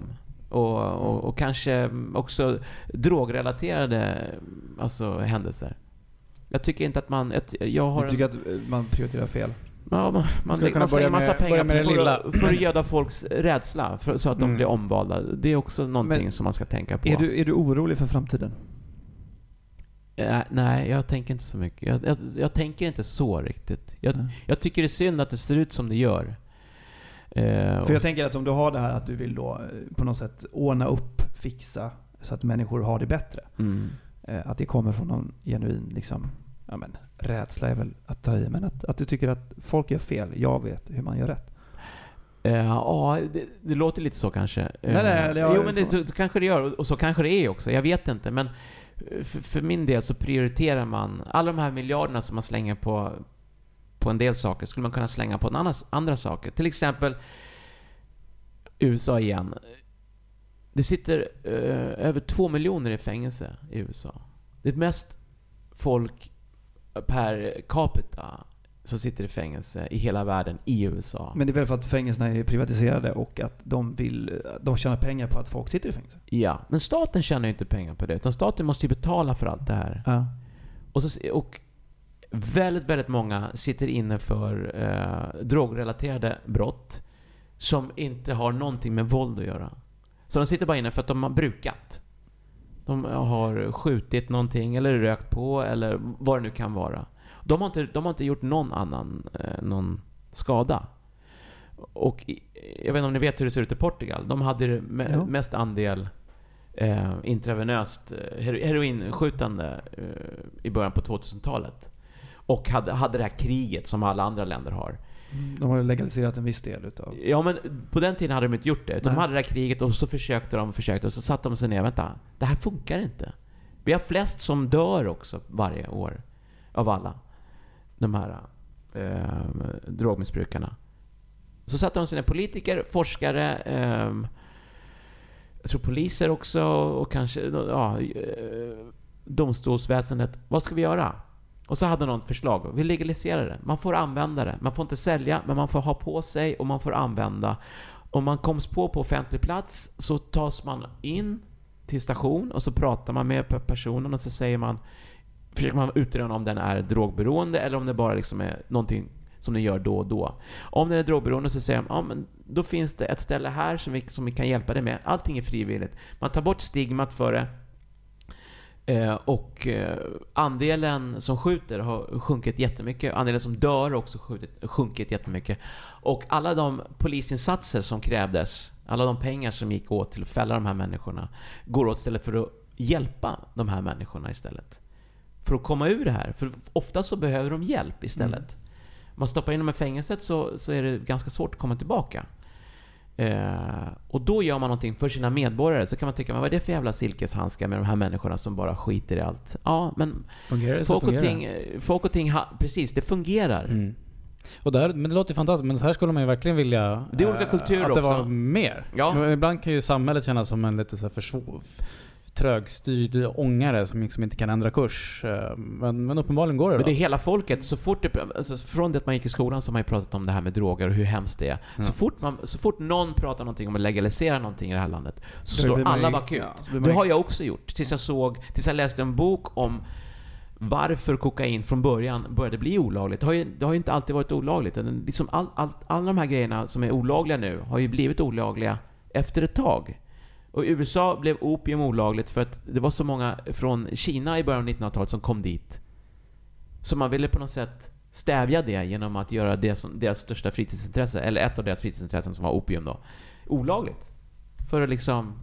Och kanske också drogrelaterade händelser. Jag tycker inte att man... Jag tycker att man prioriterar fel. Ja, man säger massa pengar för att göda folks rädsla så att de blir omvalda. Det är också någonting som man ska tänka på. Är du orolig för framtiden? Nej, jag tänker inte så mycket. Jag tänker inte så riktigt. Jag tycker det är synd att det ser ut som det gör. För jag tänker att om du har det här att du vill då på något sätt ordna upp, fixa så att människor har det bättre. Att det kommer från någon genuin liksom, rädsla är väl att ta i, men att du tycker att folk gör fel. Jag vet hur man gör rätt. Ja, det låter lite så kanske. Jo, men det kanske det gör och så kanske det är också. Jag vet inte, men för min del så prioriterar man alla de här miljarderna som man slänger på en del saker skulle man kunna slänga på andra saker. Till exempel USA igen. Det sitter över 2 miljoner i fängelse i USA. Det är mest folk per capita som sitter i fängelse i hela världen i USA. Men det är väl för att fängelserna är privatiserade och att de tjänar pengar på att folk sitter i fängelse? Ja, men staten tjänar ju inte pengar på det. Utan staten måste ju betala för allt det här. Ja. Och väldigt, väldigt många sitter inne för drogrelaterade brott som inte har någonting med våld att göra. Så de sitter bara inne för att de har brukat. De har skjutit någonting eller rökt på eller vad det nu kan vara. De har inte gjort någon skada. Och jag vet inte om ni vet hur det ser ut i Portugal. De hade mest andel intravenöst heroinskjutande i början på 2000-talet. Och hade det här kriget som alla andra länder har. De har legaliserat en viss del utav... Ja, men på den tiden hade de inte gjort det. Utan de hade det här kriget och så försökte och så satte de sig ner. Vänta, det här funkar inte. Vi har flest som dör också varje år av alla de här drogmissbrukarna. Så satte de sig ner, politiker, forskare, jag tror poliser också och kanske domstolsväsendet. Vad ska vi göra? Och så hade någon förslag. Vi legaliserar det. Man får använda det. Man får inte sälja, men man får ha på sig och man får använda. Om man koms på offentlig plats så tas man in till station och så pratar man med personen och så försöker man utröna om den är drogberoende eller om det bara liksom är någonting som den gör då och då. Om den är drogberoende så säger de, men då finns det ett ställe här som vi kan hjälpa dig med. Allting är frivilligt. Man tar bort stigmat för det. Och andelen som skjuter har sjunkit jättemycket. Andelen som dör har också sjunkit jättemycket. Och alla de polisinsatser som krävdes, alla de pengar som gick åt till att fälla de här människorna, går åt istället för att hjälpa de här människorna istället. För att komma ur det här. För ofta så behöver de hjälp istället. man stoppar in dem i fängelset så är det ganska svårt att komma tillbaka. Och då gör man någonting för sina medborgare. Så kan man tycka, men vad är det för jävla silkeshandskar med de här människorna som bara skiter i allt? Ja, men folk och ting precis, det fungerar. Och men det låter ju fantastiskt, men så här skulle man ju verkligen vilja det är olika kulturer att det också. var mer. Ja. Men ibland kan ju samhället kännas som en lite så här trögstyrd ångare som liksom inte kan ändra kurs. Men uppenbarligen går det. Men det är hela folket. Så fort från det att man gick i skolan så har man ju pratat om det här med droger och hur hemskt det är. Så fort någon pratar någonting om att legalisera någonting i det här landet så slår alla bakut. Det har jag också gjort. Tills jag läste en bok om varför kokain från början började bli olagligt. Det har ju inte alltid varit olagligt. Liksom alla de här grejerna som är olagliga nu har ju blivit olagliga efter ett tag. Och i USA blev opium olagligt för att det var så många från Kina i början av 1900-talet som kom dit. Så man ville på något sätt stävja det genom att göra det som deras största fritidsintresse, eller ett av deras fritidsintressen som var opium då, olagligt. För att liksom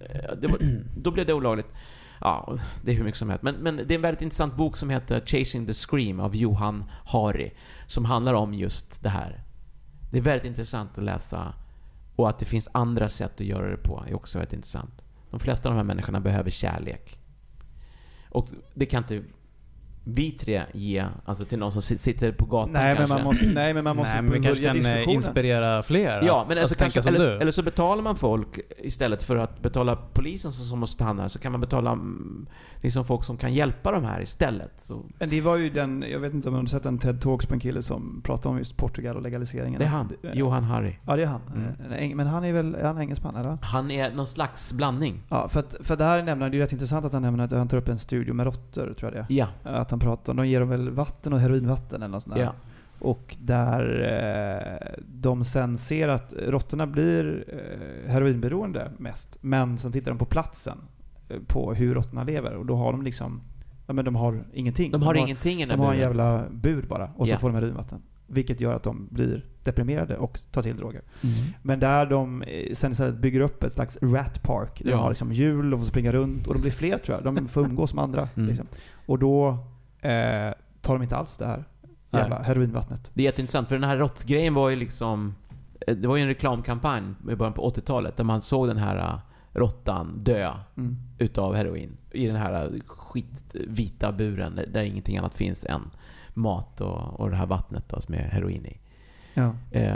då blev det olagligt. Ja, det är hur mycket som helst. Men det är en väldigt intressant bok som heter Chasing the Scream av Johan Hari som handlar om just det här. Det är väldigt intressant att läsa. Och att det finns andra sätt att göra det på är också väldigt intressant. De flesta av de här människorna behöver kärlek. Och det kan inte vi tre ge alltså till någon som sitter på gatan kanske. Men man måste vi kanske kan inspirera fler. Ja, men alltså kanske eller så betalar man folk istället för att betala polisen som måste ta hand om det, så kan man betala liksom folk som kan hjälpa de här istället. Så. Men det var ju jag vet inte om du har sett en TED Talks på en kille som pratar om just Portugal och legaliseringen. Det är han, Johan Hari. Ja, det är han. Men han är han engelsman, eller? Han är någon slags blandning. Ja, för det här nämner, det är rätt intressant att han nämner att han tar upp en studio med råttor, tror jag det är. Ja. Att han pratar om, de ger dem väl vatten och heroinvatten eller något sånt där. Ja. Och där de sen ser att råttorna blir heroinberoende mest. Men sen tittar de på platsen på hur råttorna lever. Och då har de liksom, men de har ingenting. De har ingenting i den De har en jävla bur bara. Och så får de heroinvatten. Vilket gör att de blir deprimerade och tar till droger. Men där de sen istället bygger upp ett slags rat park. Där de har liksom hjul och får springa runt. Och de blir fler, tror jag. De får umgås med andra. Liksom. Och då tar de inte alls det här jävla heroinvattnet. Det är jätteintressant, för den här råttgrejen var ju liksom, det var ju en reklamkampanj i början på 80-talet där man såg den här råttan dö utav heroin i den här skitvita buren där ingenting annat finns än mat och det här vattnet då, som är heroin i. Ja.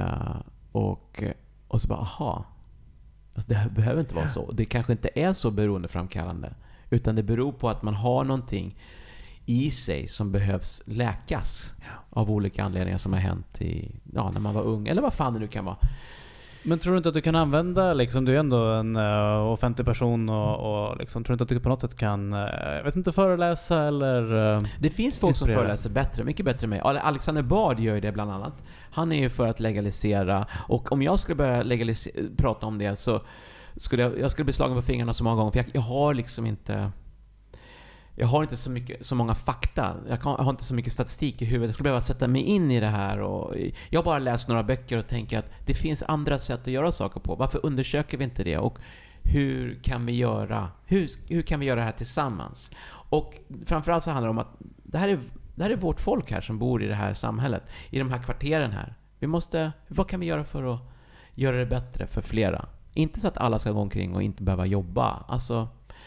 Och så bara, aha, alltså det här behöver inte vara så. Det kanske inte är så beroendeframkallande, utan det beror på att man har någonting i sig som behövs läkas av olika anledningar som har hänt när man var ung, eller vad fan det nu kan vara. Men tror du inte att du kan använda, liksom, du är ändå en offentlig person och liksom, tror du inte att du på något sätt kan, jag vet inte, föreläsa eller det finns folk som föreläser bättre, mycket bättre än mig. Alexander Bard gör ju det bland annat. Han är ju för att legalisera, och om jag skulle börja prata om det så skulle jag bli slagen på fingrarna så många gånger, för jag har liksom inte, jag har inte så många fakta. Jag har inte så mycket statistik i huvudet. Jag skulle behöva sätta mig in i det här. Och jag har bara läst några böcker och tänker att det finns andra sätt att göra saker på. Varför undersöker vi inte det? Och hur kan vi göra det här tillsammans? Och framförallt så handlar det om att det här är vårt folk här som bor i det här samhället, i de här kvarteren här. Vad kan vi göra för att göra det bättre för flera? Inte så att alla ska gå omkring och inte behöva jobba. Alltså,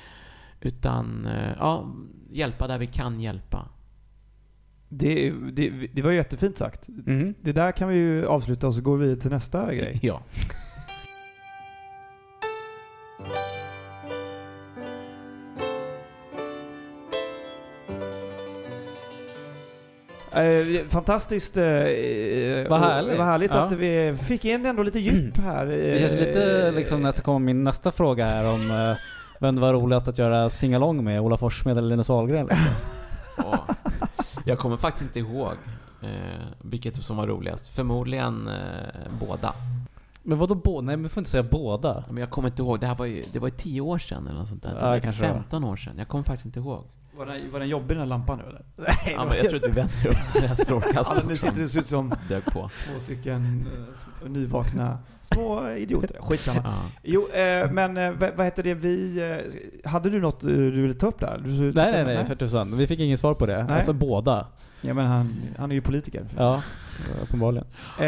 utan hjälpa där vi kan hjälpa. Det var jättefint sagt. Det där kan vi ju avsluta och så går vi till nästa grej. Ja. Fantastiskt. Vad härligt att vi fick in ändå lite djup här. Det känns lite liksom när jag kommer min nästa fråga här om vem det var roligast att göra singalong med, Ola Forssmed eller Linus Wahlgren liksom. Jag kommer faktiskt inte ihåg vilket som var roligast. Förmodligen båda. Men vadå nej, men vi får inte säga båda. Men jag kommer inte ihåg. Det var ju 10 år sedan eller något sånt där. Ja, det 15 år sedan. Jag kommer faktiskt inte ihåg. Var den jobbig den här lampan nu eller? Nej, men jag tror att vi vänder oss till den här strålkastaren. Nu sitter det ut som dök på. 2 stycken nyvakna små idioter. Skitsamma. Ja. Jo, men vad heter det? Hade du något du ville ta upp där? Nej, för tusan. Vi fick ingen svar på det. Nej. Alltså båda. Ja, men han är ju politiker. Ja, uppenbarligen.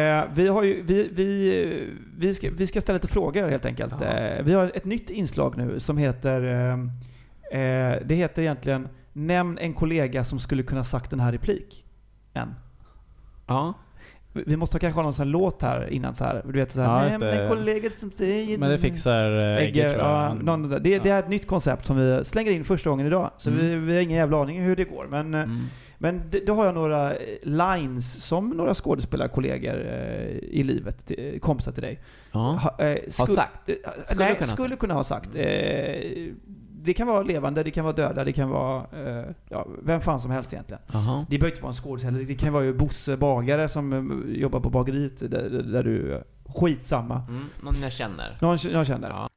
Vi ska ställa lite frågor helt enkelt. Vi har ett nytt inslag nu som heter det heter egentligen nämn en kollega som skulle kunna sagt den här replik. Ja. Vi måste kanske ha någon sån låt här innan så här. Du vet så här, nämn en kollega som säger. Men det fixar Egge, tror jag. Det är ett nytt koncept som vi slänger in första gången idag. Så vi har ingen jävla aning hur det går. Men då har jag några lines som några skådespelarkollegor i livet, kompisar till dig. Har sagt? Skulle kunna ha sagt. Det kan vara levande, det kan vara döda, det kan vara vem fan som helst egentligen. Det behöver inte vara en skådespelare, det kan vara ju Bosse Bagare som jobbar på bageriet där du skitsamma. Någon jag känner. Någon jag känner. Ja.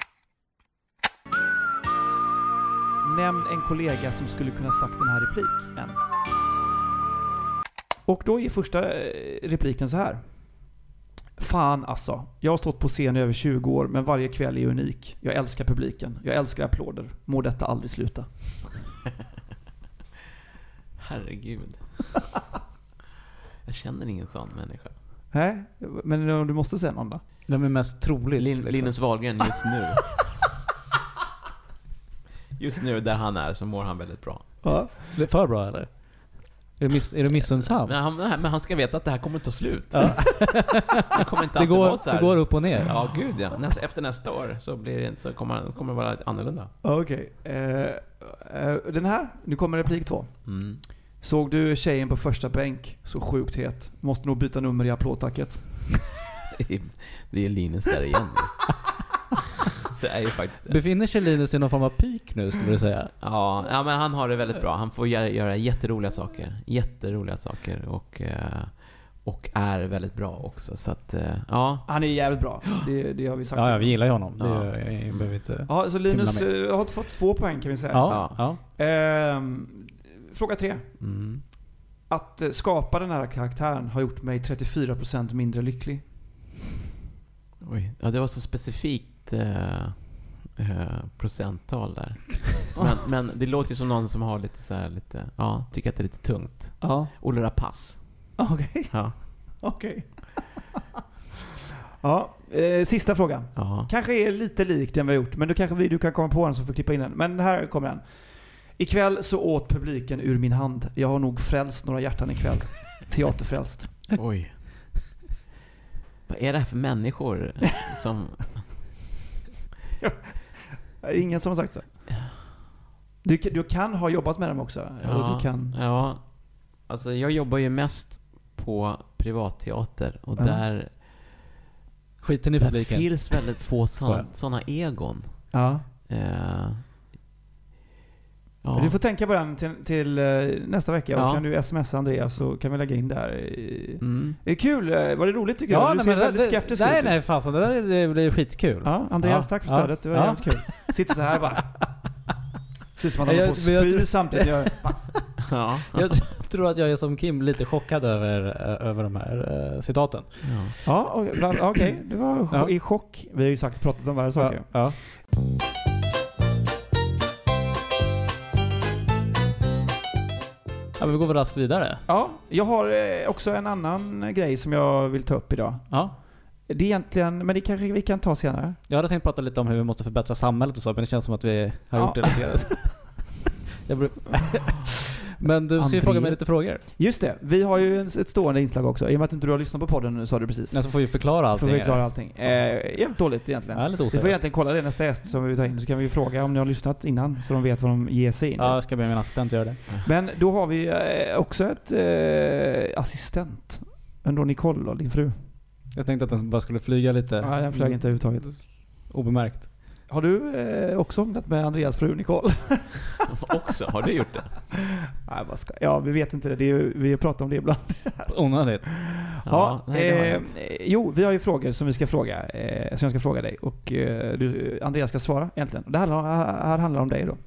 Nämn en kollega som skulle kunna sagt den här repliken. Och då är första repliken så här. Fan alltså, jag har stått på scen i över 20 år, men varje kväll är unik. Jag älskar publiken, jag älskar applåder. Må detta aldrig sluta. Herregud. Jag känner ingen sån människa. Nej, men du måste säga någon då. De är mest troligt. Linus Wahlgren just nu. Just nu där han är så mår han väldigt bra. Ja. Det är för bra eller? Är du missunnsam? Men han ska veta att det här kommer ta slut. Ja. Det kommer inte alltid vara så här. Det går upp och ner. Ja, gud ja. Efter nästa år så kommer det vara annorlunda. Okej. Den här, nu kommer replik 2. Såg du tjejen på första bänk? Så sjukt het. Måste nog byta nummer i applådtacket. Det är Linus där igen. Det är ju faktiskt det. Befinner sig Linus i någon form av peak nu, skulle du säga? Ja, men han har det väldigt bra. Han får göra jätteroliga saker och är väldigt bra också. Så att, ja. Han är jävligt bra. Det har vi sagt. Ja, vi gillar ju honom. Det behöver inte. Ja, så Linus har fått 2 poäng kan vi säga. Ja. Fråga 3. Att skapa den här karaktären har gjort mig 34% mindre lycklig. Oj, ja, det var så specifikt procenttal där. men det låter ju som någon som har lite så här tycker att det är lite tungt. Ja. Olle Rapace. Okej. Ja. Okej. Ja, sista frågan. Kanske är lite lik den vi har gjort, men du kan komma på den så får klippa in den. Men här kommer den. Ikväll så åt publiken ur min hand. Jag har nog frälst några hjärtan ikväll. Teaterfrälst. Oj. Vad är det här för människor som... Ingen som har sagt så. Du kan ha jobbat med dem också. Ja, du kan... ja. Alltså jag jobbar ju mest på privatteater och där skiten i publiken. Det finns väldigt få såna egon. Ja. Du får tänka på den till nästa vecka. Och kan du smsa Andreas så kan vi lägga in där. Det är kul. Var det roligt tycker du? Du ser väldigt skeptisk ut. Nej, fasen. Det blir skitkul. Ja, Andreas, tack för stödet. Det var jävligt kul. Sitter så här bara. Precis som att han håller på och spyr samtidigt. Jag tror att jag är som Kim lite chockad över de här citaten. Ja, okej. Du var i chock. Vi har ju pratat om varje saker. Ja. Ja, men vi går väl raskt vidare. Ja, jag har också en annan grej som jag vill ta upp idag. Ja. Det är egentligen, men det kanske vi kan ta senare. Jag hade tänkt prata lite om hur vi måste förbättra samhället och så, men det känns som att vi har gjort det lite. Men du ska ju fråga mig lite frågor. Just det, vi har ju ett stående inslag också. I och med att inte du har lyssnat på podden nu, sa du precis. Ja, så får vi förklara allting. Jävligt dåligt egentligen. Ja, lite vi får egentligen kolla det nästa gäst som vi tar in. Så kan vi fråga om ni har lyssnat innan så de vet vad de ger sig in. Ja, jag ska be min assistent göra det. Men då har vi också ett assistent. Ändå Nicole och din fru. Jag tänkte att den bara skulle flyga lite. Ja, den flög inte överhuvudtaget. Obemärkt. Har du också hånglat med Andreas fru Nicole? Också? Har du gjort det? Ja, vi vet inte det. Vi har pratat om det ibland. Onödigt. Ja, jo, vi har ju frågor som jag ska fråga dig. Och Andreas ska svara egentligen. Det här handlar om dig då.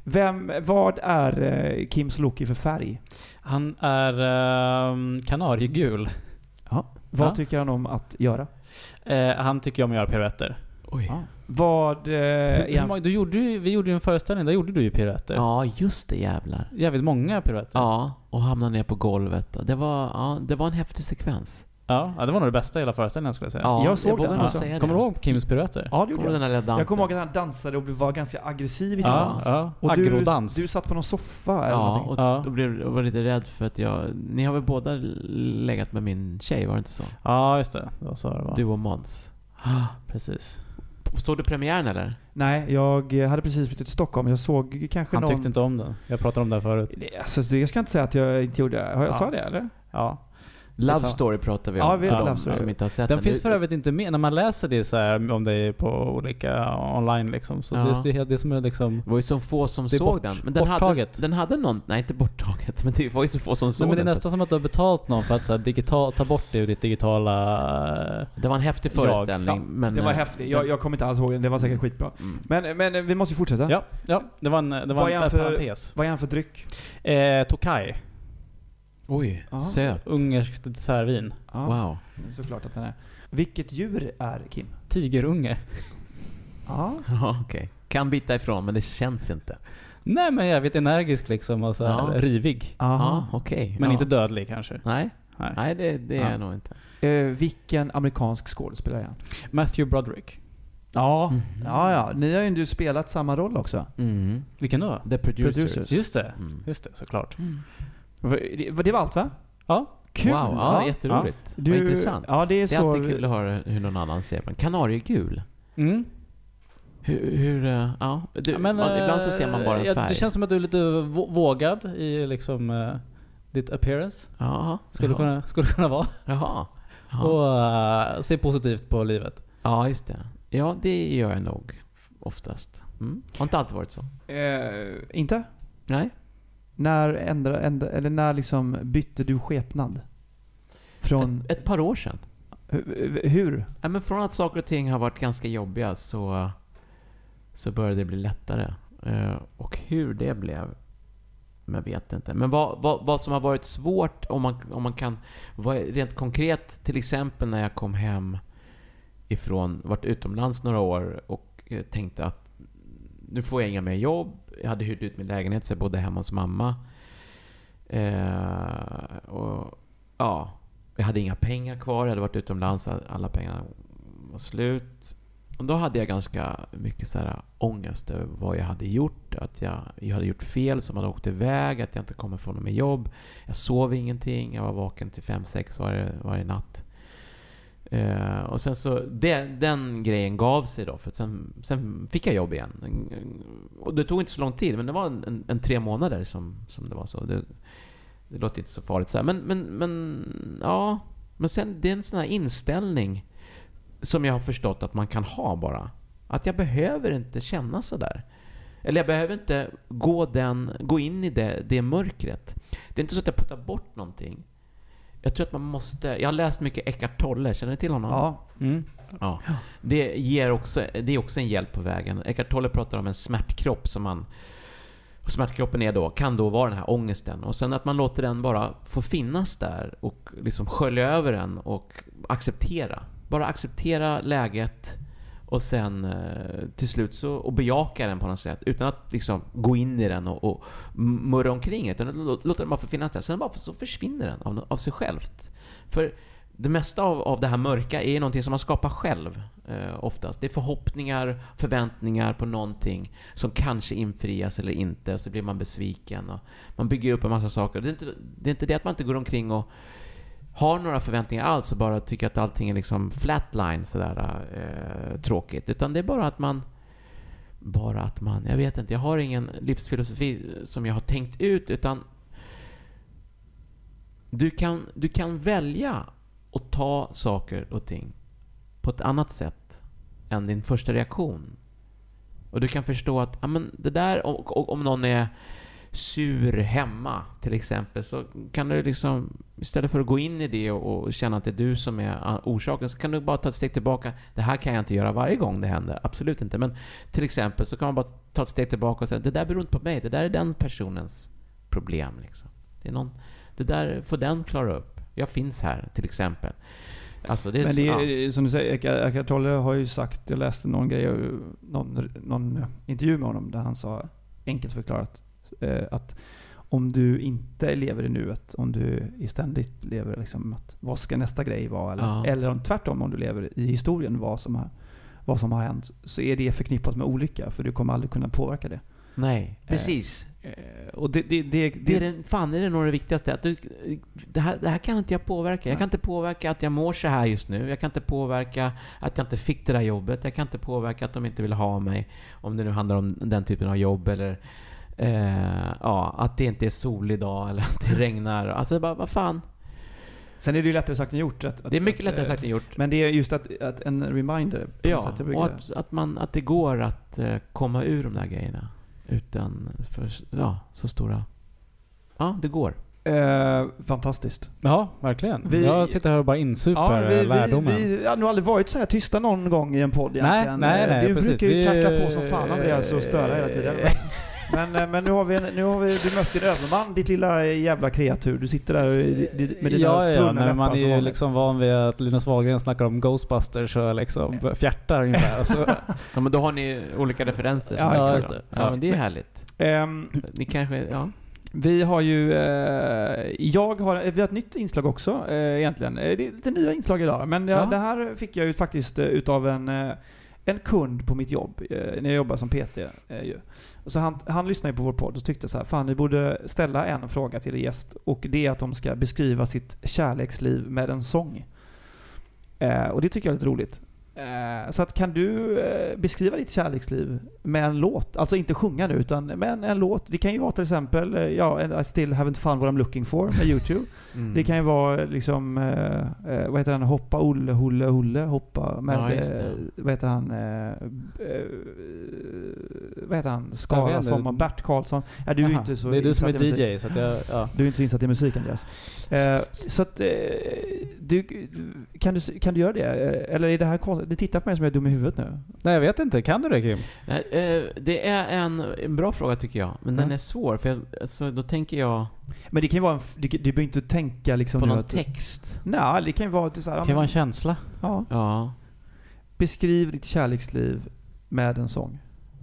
Vad är Kim Sulocki för färg? Han är kanariegul. Ja. Vad tycker han om att göra? Han tycker om att göra piruetter. Oj. Ja. Vad... vi gjorde ju en föreställning, där gjorde du ju piruetter. Ja, just det, jävlar. Jävligt många piruetter. Ja, och hamnade ner på golvet. Det var en häftig sekvens. Ja, det var nog det bästa i hela föreställningen, skulle jag säga. Ja, jag såg den. Säga kommer du ihåg Kims piruetter? Ja, det gjorde jag. Jag kommer ihåg att han dansade och var ganska aggressiv i sin dans. Ja, och agrodans. Du satt på någon soffa eller någonting. Ja, och då var lite rädd för att ni har väl båda legat med min tjej, var det inte så? Ja, just det. Det var så det var. Du och Måns. Precis. Stod du premiären eller? Nej, jag hade precis flyttat till Stockholm. Jag såg kanske Han tyckte inte om det. Jag pratade om det förut. Alltså, jag ska inte säga att jag inte gjorde det. Har jag sa det eller? Ja. Love Story pratar vi om. Ja, vi har Love Story. Som inte har sett den. Finns för övrigt inte med. När man läser det så här, om det är på olika online liksom. Så det som är liksom... Det var ju så få som såg den. Men den hade någon... Nej, inte borttaget. Men det var ju så få som såg den. Men det är nästan som att du har betalt någon för att så här, ta bort det ur ditt digitala... Det var en häftig föreställning. Ja, men det var häftigt. Jag kommer inte alls ihåg den. Det var säkert skitbra. Men vi måste ju fortsätta. Ja, det var en parentes. Vad är han för dryck? Tokaj. Oj, söt. Ungerskt dessertvin. Wow. Såklart att den är. Vilket djur är Kim? Tigerunge. Ja, okej. Kan bita ifrån, men det känns inte. Nej, men jag vet energisk liksom och så här rivig. Ja, okej. Men inte dödlig kanske. Nej, det är nog inte. Vilken amerikansk skådespelare är han? Matthew Broderick. Ja, ja. Ni har ju ändå spelat samma roll också. Mm. Vilken då? The Producers. Just det, såklart. Det var allt, va? Ja. Kul. Wow, ja, jätteroligt. Vad intressant. Ja, det är alltid kul att höra hur någon annan ser på. Kanariegul. Mm. Ibland så ser man bara en färg. Det känns som att du är lite vågad i liksom ditt appearance. Ja. Skulle kunna vara. Jaha. Och se positivt på livet. Ja, just det. Ja, det gör jag nog oftast. Har inte alltid varit så. Inte? Nej. När liksom bytte du skepnad? Från ett par år sedan. Hur? Ja, men från att saker och ting har varit ganska jobbiga så började det bli lättare. Och hur det blev, men vet inte. Men vad som har varit svårt, om man kan vara rent konkret, till exempel när jag kom hem varit utomlands några år och tänkte att nu får jag inga mer jobb. Jag hade hyrt ut min lägenhet så jag bodde hemma hos mamma. Jag hade inga pengar kvar. Jag hade varit utomlands. Alla pengar var slut. Och då hade jag ganska mycket så här ångest över vad jag hade gjort. Att jag hade gjort fel som hade åkt iväg. Att jag inte kommer från med jobb. Jag sov ingenting. Jag var vaken till 5-6 varje natt. Och sen så den grejen gav sig då, för att sen fick jag jobb igen. Och det tog inte så lång tid, men det var en 3 månader som det var så. Det låter inte så farligt så här. Men sen det är en sån här inställning som jag har förstått att man kan ha bara. Att jag behöver inte känna så där. Eller jag behöver inte gå in i det mörkret. Det är inte så att jag puttar bort någonting. Jag tror att man måste... Jag har läst mycket Eckhart Tolle. Känner ni till honom? Ja. Ja. Det är också en hjälp på vägen. Eckhart Tolle pratar om en smärtkropp som smärtkroppen kan då vara den här ångesten. Och sen att man låter den bara få finnas där och liksom skölja över den och acceptera. Bara acceptera läget och sen till slut och bejaka den på något sätt utan att liksom gå in i den och murra omkring utan låta den bara få finnas där. Sen bara så försvinner den av sig självt. För det mesta av det här mörka är någonting som man skapar själv oftast. Det är förhoppningar, förväntningar på någonting som kanske infrias eller inte, och så blir man besviken och man bygger upp en massa saker. Det är inte det att man inte går omkring och har några förväntningar alls och bara tycker att allting är liksom flatline sådär tråkigt, utan det är bara att man jag vet inte, jag har ingen livsfilosofi som jag har tänkt ut, utan du kan välja att ta saker och ting på ett annat sätt än din första reaktion. Och du kan förstå att det där, om någon är sur hemma till exempel, så kan du liksom istället för att gå in i det och känna att det är du som är orsaken, så kan du bara ta ett steg tillbaka. Det här kan jag inte göra varje gång det händer, absolut inte. Men till exempel så kan man bara ta ett steg tillbaka och säga, det där beror inte på mig, det där är den personens problem liksom. Det där får den klara upp. Jag finns här, till exempel. Alltså det är, men det är, som du säger, Eckart Tolle har ju sagt, jag läste någon grej, någon intervju med honom där han sa, enkelt förklarat, att om du inte lever i nuet, om du ständigt lever liksom att vad ska nästa grej vara, eller om tvärtom, om du lever i historien vad som har hänt, så är det förknippat med olycka, för du kommer aldrig kunna påverka det. Nej, precis. Och det är det nog det viktigaste, att det här kan inte jag påverka. Jag kan inte påverka att jag mår så här just nu. Jag kan inte påverka att jag inte fick det där jobbet. Jag kan inte påverka att de inte vill ha mig, om det nu handlar om den typen av jobb, eller att det inte är sol idag, eller att det regnar. Alltså bara, vad fan. Sen är det ju lättare sagt än gjort. Det är mycket lättare sagt än gjort. Men det är just att en reminder. Och att det går att komma ur de där grejerna utan så stora. Ja, det går. Fantastiskt. Ja, verkligen. Jag sitter här och bara insuper lärdomen. Vi har nog aldrig varit så här tysta någon gång i en podd egentligen. Nej, du precis. brukar ju tackla på som fan, Andreas, och störa hela tiden. Men nu har du mött din överman, ditt lilla jävla kreatur. Du sitter där med dina svunna läppar. Man är ju liksom van vid att Linus Wahlgren snackar om Ghostbusters och liksom fjärtar ungefär. Så. Ja, men då har ni olika referenser. Ja, exakt. Ja, men det är härligt. Ni kanske, Vi har ju vi har ett nytt inslag också egentligen. Det är lite nya inslag idag, men det här fick jag ju faktiskt utav en kund på mitt jobb när jag jobbar som PT ju. Och så han lyssnade ju på vår podd och tyckte så här, fan, ni borde ställa en fråga till er gäst, och det är att de ska beskriva sitt kärleksliv med en sång. Och det tycker jag är lite roligt. Så att, kan du beskriva ditt kärleksliv med en låt? Alltså inte sjunga nu, utan med en låt. Det kan ju vara till exempel I still haven't found what I'm looking for med YouTube. Det kan ju vara liksom vad heter han? Hoppa Olle Hulle Hulle hoppa med vad heter han? Vad heter han? Skara som Bert Karlsson. Ja, du är ju inte så. Det är du som är DJ, så att du är inte så insatt i musiken, Andreas. Så att kan du göra det, eller är det här konstigt? Du tittar på mig som jag är dum i huvudet nu. Nej, jag vet inte. Kan du det, Kim? Det är en bra fråga, tycker jag. Men den är svår, för då tänker jag... Men det kan ju vara du behöver inte tänka liksom på någon text. Nej, det kan ju vara så här, det kan vara en känsla. Ja. Beskriv ditt kärleksliv med en sång.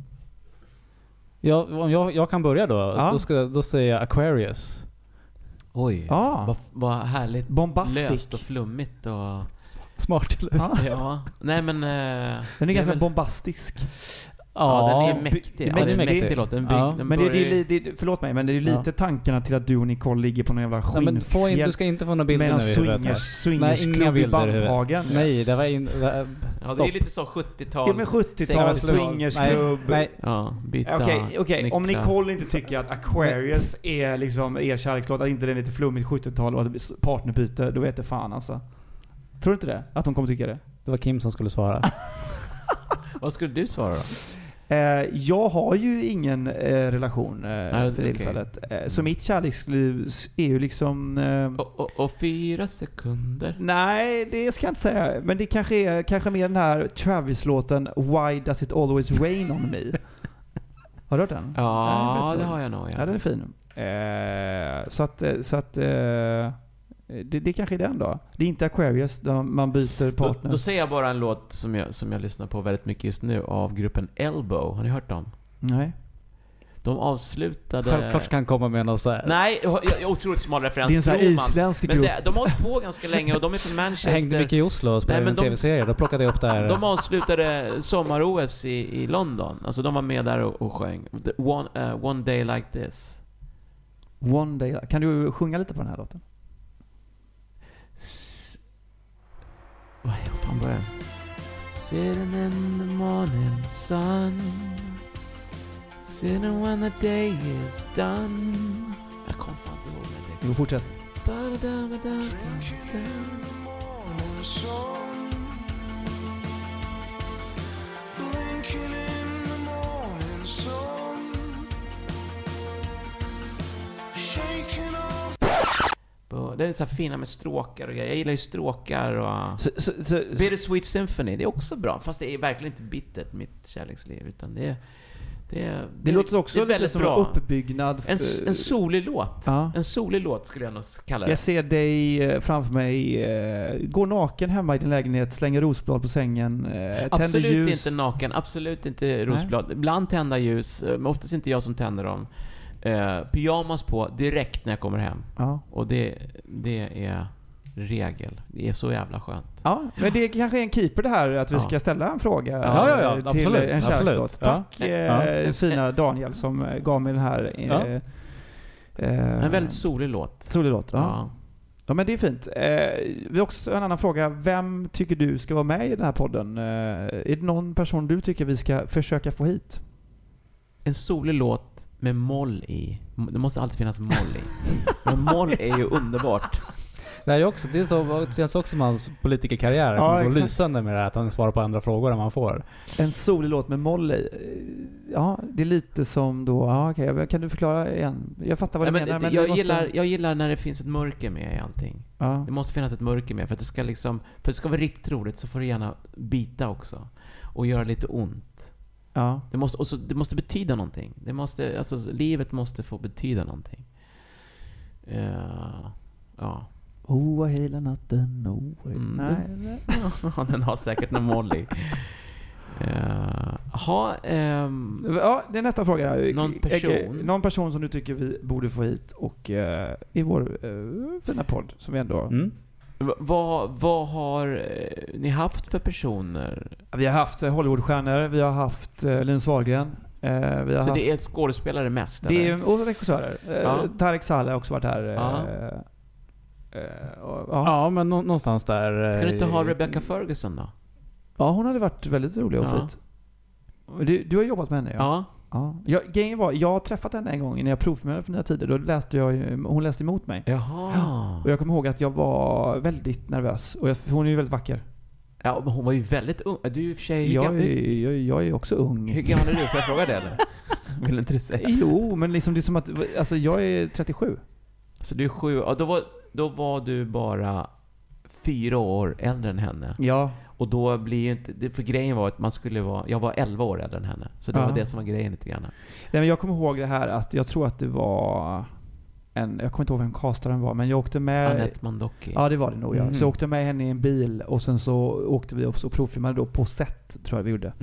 Ja, om jag kan börja då. Då säger jag Aquarius. Oj. Vad härligt. Bombastiskt. Löst och flummigt och smart, eller? Ja. Nej, men den är ganska bombastisk. Ja, den är mäktig. Men det är mäktig låt. Men det förlåt mig, men det är lite tankarna till att du och Nicole ligger på någon jävla skinnfjäll. Du ska inte få några bilder nu i huvudet. Nej, inga bilder i huvudet. Nej, det var det är lite så 70-tal. Ja, men 70-tal swingersklubb. Nej. Ja, Okej. Om Nicole inte tycker att Aquarius är liksom er kärlekslåt, att inte den är lite flummigt 70-tal och partnerbyte, då vet det fan alltså. Tror du inte det? Att de kommer tycka det? Det var Kim som skulle svara. Vad skulle du svara då? Jag har ju ingen relation för tillfället. Så mitt kärleksliv är ju liksom... Och 4 sekunder? Nej, det ska jag inte säga. Men det kanske är mer den här Travis-låten Why Does It Always Rain On Me? Har du hört den? Ja, det har jag nog. Ja, den är fin. Så att det kanske är den då. Det är inte Aquarius där man byter partner. Då säger jag bara en låt som jag lyssnar på väldigt mycket just nu av gruppen Elbow. Har ni hört dem? Nej. De avslutade... Självklart kan komma med något så här. Nej, otroligt smal referens. Det är en sån här isländsk grupp. Men de har hållit på ganska länge och de är från Manchester. Jag hängde mycket i Oslo och spelade en tv-serie. Då plockade jag upp där. De avslutade sommar-OS i London. Alltså de var med där och sjöng One Day Like This. One Day. Kan du sjunga lite på den här låten? Vad fan börjar den? Sitting in the morning sun, sitting when the day is done. Jag kommer fan inte ihåg det. Jo, fortsätt. Och det är så här fina med stråkar och jag gillar ju stråkar och Bittersweet Symphony, det är också bra, fast det är verkligen inte bittert mitt kärleksliv, utan det låter också lite som en uppbyggnad. En solig låt. Ja. En solig låt skulle jag nog kalla det. Jag ser dig framför mig gå naken hemma i din lägenhet, slänga rosblad på sängen, tänder ljus. Absolut inte naken, absolut inte rosblad. Nej. Ibland tända ljus, men oftast inte jag som tänder dem. Pyjamas på direkt när jag kommer hem. Ja. Och det är regel. Det är så jävla skönt. Ja, men det kanske är en keeper det här att vi ska ställa en fråga till absolut, en kärlekslåt. Tack fina Daniel som gav mig den här en väldigt solig låt. Solig låt, ja. Ja, men det är fint. Vi har också en annan fråga. Vem tycker du ska vara med i den här podden? Är det någon person du tycker vi ska försöka få hit? En solig låt med moll i. Det måste alltid finnas moll i. Men moll är ju underbart. Det känns också som hans politikerkarriär kommer gå lysande med det här, att han svarar på andra frågor än man får. En solig låt med moll i. Ja, det är lite som då... okej, kan du förklara igen? Jag fattar vad du menar. Men jag gillar när det finns ett mörker med i allting. Ja. Det måste finnas ett mörker med. För att det ska vara riktigt roligt så får det gärna bita också. Och göra lite ont. Ja. Det måste betyda någonting. Livet måste få betyda någonting. Ja. Hela natten. Den har säkert någon molly. Det är nästa fråga. Någon person som du tycker vi borde få hit och i vår fina podd som vi ändå... Vad har ni haft för personer? Vi har haft Hollywoodstjärnor. Vi har haft Linus Wahlgren. Så det är skådespelare mest? Det är och regissörer. Tarek Saleh har också varit här. Ja, men någonstans där. Kan du inte ha Rebecca Ferguson då? Ja, hon hade varit väldigt rolig och fint. Du har jobbat med henne, ja. Jag har träffat henne en gång när jag provfilmade för Nya Tider. Då läste hon läste emot mig. Jaha. Och jag kommer ihåg att jag var väldigt nervös. Och hon är ju väldigt vacker. Ja, men hon var ju väldigt ung. Du är i och för sig... Jag är också ung. Hur gammal är du? Får jag fråga det eller? Vill inte du säga? Jo, men liksom det är som att... Alltså jag är 37. Så du är 7. Ja, då var du bara 4 år äldre än henne. Ja. Och då blir ju inte... För grejen var att jag var 11 år äldre än henne. Så det var det som var grejen lite grann. Nej, men jag kommer ihåg det här att jag tror att det var... jag kommer inte ihåg vem castaren var, men jag åkte med... Annette Mandocki. Ja, det var det nog, ja. Så jag åkte med henne i en bil och sen så åkte vi och provfilmade då på set, tror jag vi gjorde.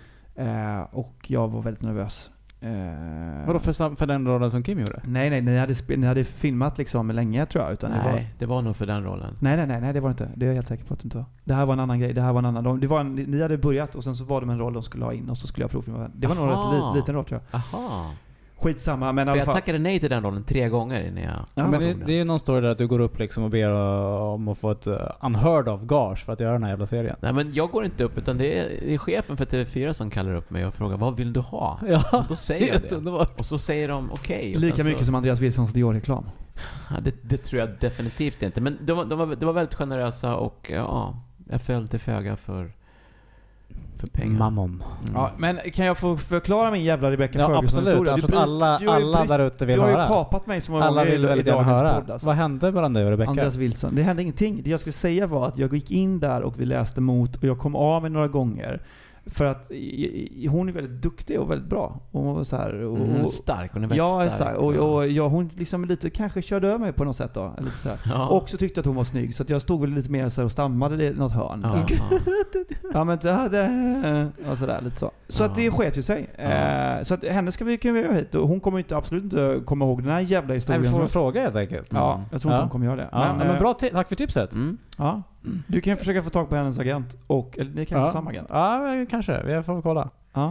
Och jag var väldigt nervös. Vadå för den rollen som Kim gjorde? Nej, ni hade filmat liksom länge, tror jag. Utan det var nog för den rollen. Nej, det var inte. Det är jag helt säker på att det inte var. Det här var en annan grej. Ni hade börjat och sen så var det en roll de skulle ha in och så skulle jag provfilma. Det var nog rätt liten roll, tror jag. Aha. Skitsamma, men i alla fall. Jag tackade nej till den rollen 3 gånger innan jag... men det är ju någon story där att du går upp liksom och ber om att få ett unheard of gage för att göra den här jävla serien. Nej, men jag går inte upp, utan det är chefen för TV4 som kallar upp mig och frågar vad vill du ha? Ja, då säger jag det. Och så säger de okej. Lika mycket som Andreas Wilsons Dior-reklam. Ja, det tror jag definitivt inte. Men de var väldigt generösa och jag föll till föga för pengar. Mammon. Ja, men kan jag få förklara min jävla Rebecca Ferguson-historia? Absolut. Alla där ute vill höra. Du har ju kapat mig som alla vill väldigt gärna höra. Podd, alltså. Vad hände mellan dig och Rebecca? Andreas Wilson. Det hände ingenting. Det jag skulle säga var att jag gick in där och vi läste mot och jag kom av mig några gånger. För att hon är väldigt duktig och väldigt bra. Och så här, hon är stark, hon är väldigt stark. Och hon liksom lite kanske körde över mig på något sätt då. Eller så här. Ja. Och så tyckte att hon var snygg. Så att jag stod väl lite mer så här och stammade något hörn. Ja, men det hade... Och sådär, lite så. Så att det sket ju sig. Så att henne kan vi göra hit. Och hon kommer inte absolut inte komma ihåg den här jävla historien. Nej, vi får fråga helt enkelt. Ja, jag tror inte hon kommer göra det. Men bra, tack för tipset. Ja. Du kan försöka få tag på hennes agent. Eller ni kan ha samma agent. Ja, kanske. Vi får kolla. Ja.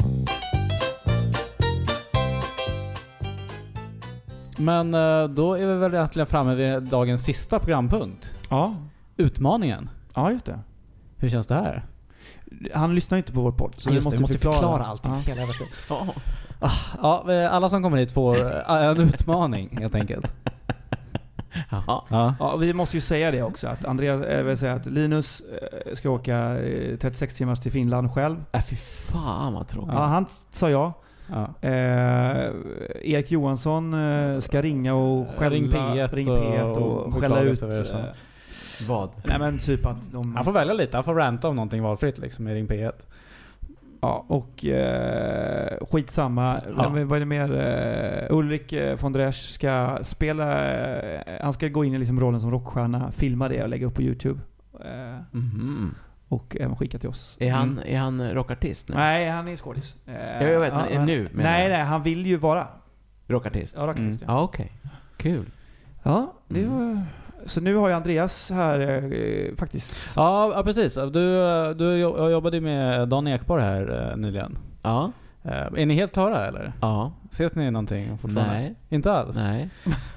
Men då är vi väl egentligen framme vid dagens sista programpunkt. Ja. Utmaningen. Ja, just det. Hur känns det här? Han lyssnar ju inte på vår podd. Så vi måste förklara allting. Alla som kommer hit får en utmaning helt enkelt. Ja, vi måste ju säga det också att Andreas vill säga att Linus ska åka 36 timmar till Finland själv. Fy fan vad tråkigt. Ja, han sa ja. Erik Johansson ska ringa och skälla Ring P1 och skälla ut vad? Nej men typ att han får välja lite, han får ranta om någonting valfritt liksom i Ring P1. Ja, och skitsamma. Vad är det mer? Ulrik von der Esch ska spela... han ska gå in i liksom rollen som rockstjärna, filma det och lägga upp på YouTube. Och även skicka till oss. Är han rockartist nu? Nej, han är skådis. Jag vet, men nu? Nej, han vill ju vara rockartist. Ja, rockartist. Ja, okej. Kul. Ja, det var... Så nu har ju Andreas här faktiskt. Ja, precis. Du jobbade med Dan Ekborg här nyligen. Ja. Är ni helt klara eller? Ja. Ses ni någonting fortfarande? Nej. Inte alls? Nej.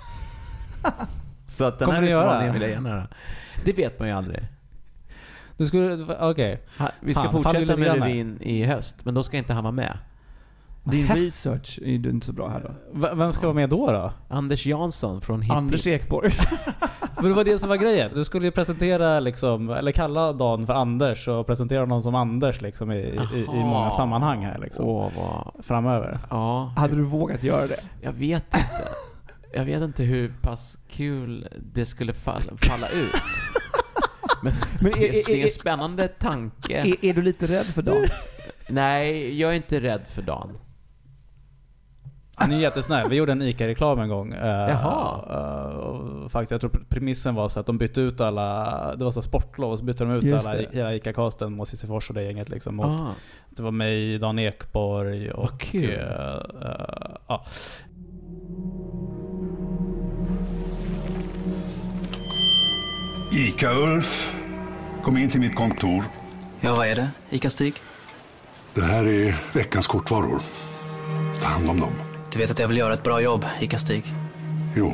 Så att den kommer här utmaningen vill jag gärna göra. Det vet man ju aldrig. Du skulle... Okej. Vi ska fortsätta med revyn i höst, men då ska inte han vara med. Din research är ju inte så bra här då. Vem ska vara med då? Anders Jansson från Hippie. Anders Ekborg. För det var det som var grejen. Du skulle ju presentera liksom, eller kalla Dan för Anders och presentera någon som Anders liksom i många sammanhang här liksom. Framöver. Ja. Hade du vågat göra det? Jag vet inte. Jag vet inte hur pass kul det skulle falla ut. Men det är en spännande tanke. Är du lite rädd för Dan? Nej, jag är inte rädd för Dan. Han är jättesnäll. Vi gjorde en ICA-reklam en gång. Faktiskt, jag tror premissen var så att de bytte ut alla... Det var så sportlov, och så bytte de ut hela ICA-casten mot Sisyfors och det gänget liksom. Mot, det var mig, Dan Ekborg och... Vad kul. Ica-Ulf, kom in till mitt kontor. Ja, vad är det? Ica-Stig? Det här är veckans kortvaror. Ta hand om dem. Du vet att jag vill göra ett bra jobb, Ica-Stig. Jo.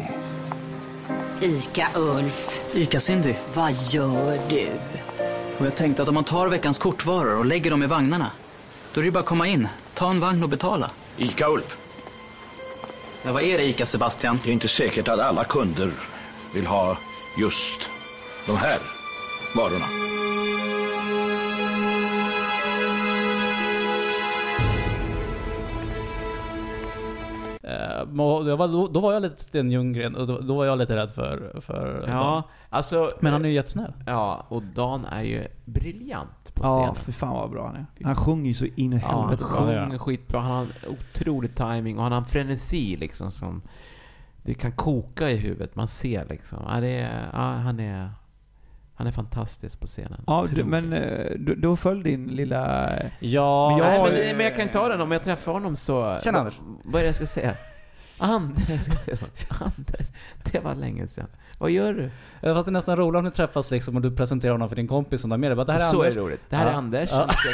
Ica-Ulf. Ica-Cindy. Vad gör du? Och jag tänkte att om man tar veckans kortvaror och lägger dem i vagnarna, då är det bara att komma in, ta en vagn och betala. Ica-Ulf. Ja, vad är det, Ica, Sebastian? Det är inte säkert att alla kunder vill ha just de här varorna. Då var jag lite Sten Ljunggren och då var jag lite rädd för Dan. Alltså, men han är ju jättesnäll. Ja, och Dan är ju briljant på scenen. Ja, för fan vad bra han är. Han sjunger ju så in i helvete. Han sjunger skitbra. Han har otrolig timing och han har en frenesi liksom som det kan koka i huvudet. Man ser liksom. Han är fantastisk på scenen. Ja, men då föll din lilla... Ja, men jag kan ta den om jag träffar honom så... Tjena Anders. Vad är det jag ska säga? Anders, det var länge sedan. Vad gör du? Fast det är nästan roligt om du träffas liksom och du presenterar honom för din kompis som där med dig. Det här är så Anders. Är det roligt. Det här är Anders.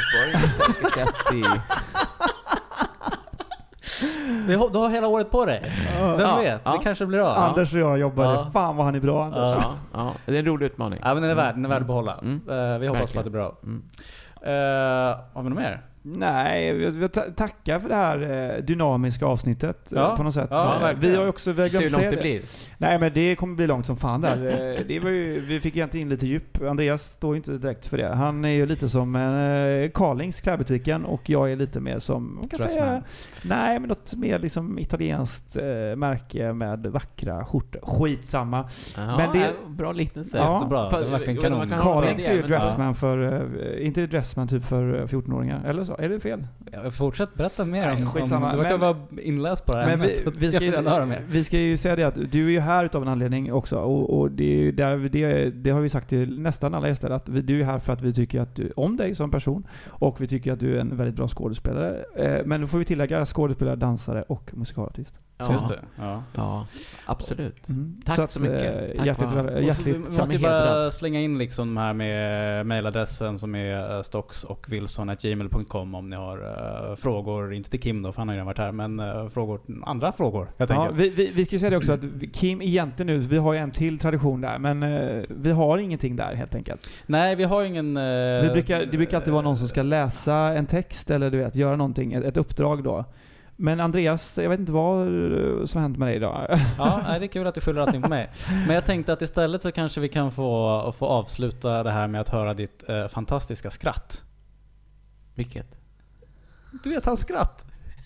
Du har hela året på dig. Vem vet? Det kanske blir bra. Anders och jag jobbade. Fan vad han är bra, Anders. Ja, det är en rolig utmaning. Ja, men den är värd att behålla. Vi hoppas på att det är bra. Har vi något mer? Nej, vi tackar för det här dynamiska avsnittet på något sätt. Ja, vi har ju också vägt hur långt det blir. Nej, men det kommer bli långt som fan där. Det var ju, vi fick egentligen in lite djup. Andreas står ju inte direkt för det. Han är ju lite som Carlings klädbutiken och jag är lite mer som man kan säga, nej, men något mer liksom italienskt märke med vackra skjortor. Skitsamma. Ja, men det bra liknelse. Jättebra. Carlings är ju Dressman för inte Dressman typ för 14-åringar eller så. Är det fel? Fortsätt berätta mer om skitsamma. Du verkar vara inläst på det här. Men vi ska ju säga det att du är ju här utav en anledning också. Och det har vi sagt till nästan alla gäster att du är här för att vi tycker att du om dig som person och vi tycker att du är en väldigt bra skådespelare. Men då får vi tillägga skådespelare, dansare och musikalartist. Ja. Just det. Ja, absolut. Tack så mycket. Hjärtligt. Vi måste ju bara slänga in liksom här med mailadressen som är stocks.wilson@gmail.com om ni har frågor, inte till Kim då för han har ju varit här, men andra frågor helt enkelt. Vi ska säga det också att Kim egentligen nu, vi har ju en till tradition där, men vi har ingenting där helt enkelt. Nej, vi har ingen... Det brukar alltid vara någon som ska läsa en text eller du vet, göra någonting, ett uppdrag då. Men Andreas, jag vet inte vad som har hänt med dig idag. Ja, det är kul att du skyller allting på mig. Men jag tänkte att istället så kanske vi kan få avsluta det här med att höra ditt fantastiska skratt. Vilket? Du vet hans skratt.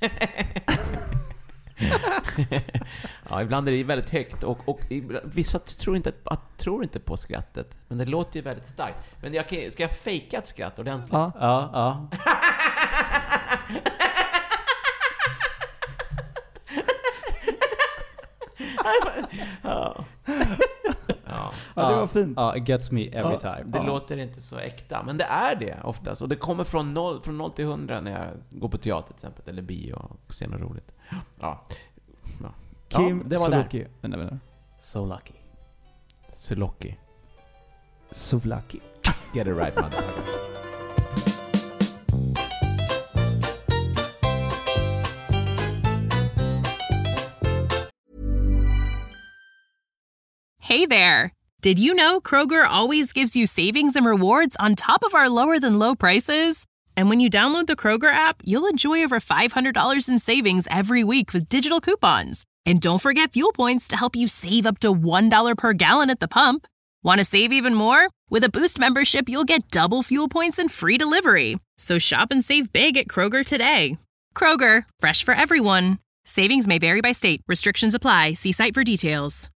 Ja, ibland är det väldigt högt och vissa tror inte på skrattet, men det låter ju väldigt starkt. Men ska jag fejka ett skratt ordentligt? Ja. Ja, det var fint. Ja, it gets me every time. Det låter inte så äkta, men det är det oftast. Och det kommer från 0 till 100 när jag går på teater till exempel, eller bio och ser något roligt. Ja. Kim, det var Sulocki. So lucky. Sulocki. So lucky. Get it right, motherfucker. Hey there! Did you know Kroger always gives you savings and rewards on top of our lower-than-low prices? And when you download the Kroger app, you'll enjoy over $500 in savings every week with digital coupons. And don't forget fuel points to help you save up to $1 per gallon at the pump. Want to save even more? With a Boost membership, you'll get double fuel points and free delivery. So shop and save big at Kroger today. Kroger, fresh for everyone. Savings may vary by state. Restrictions apply. See site for details.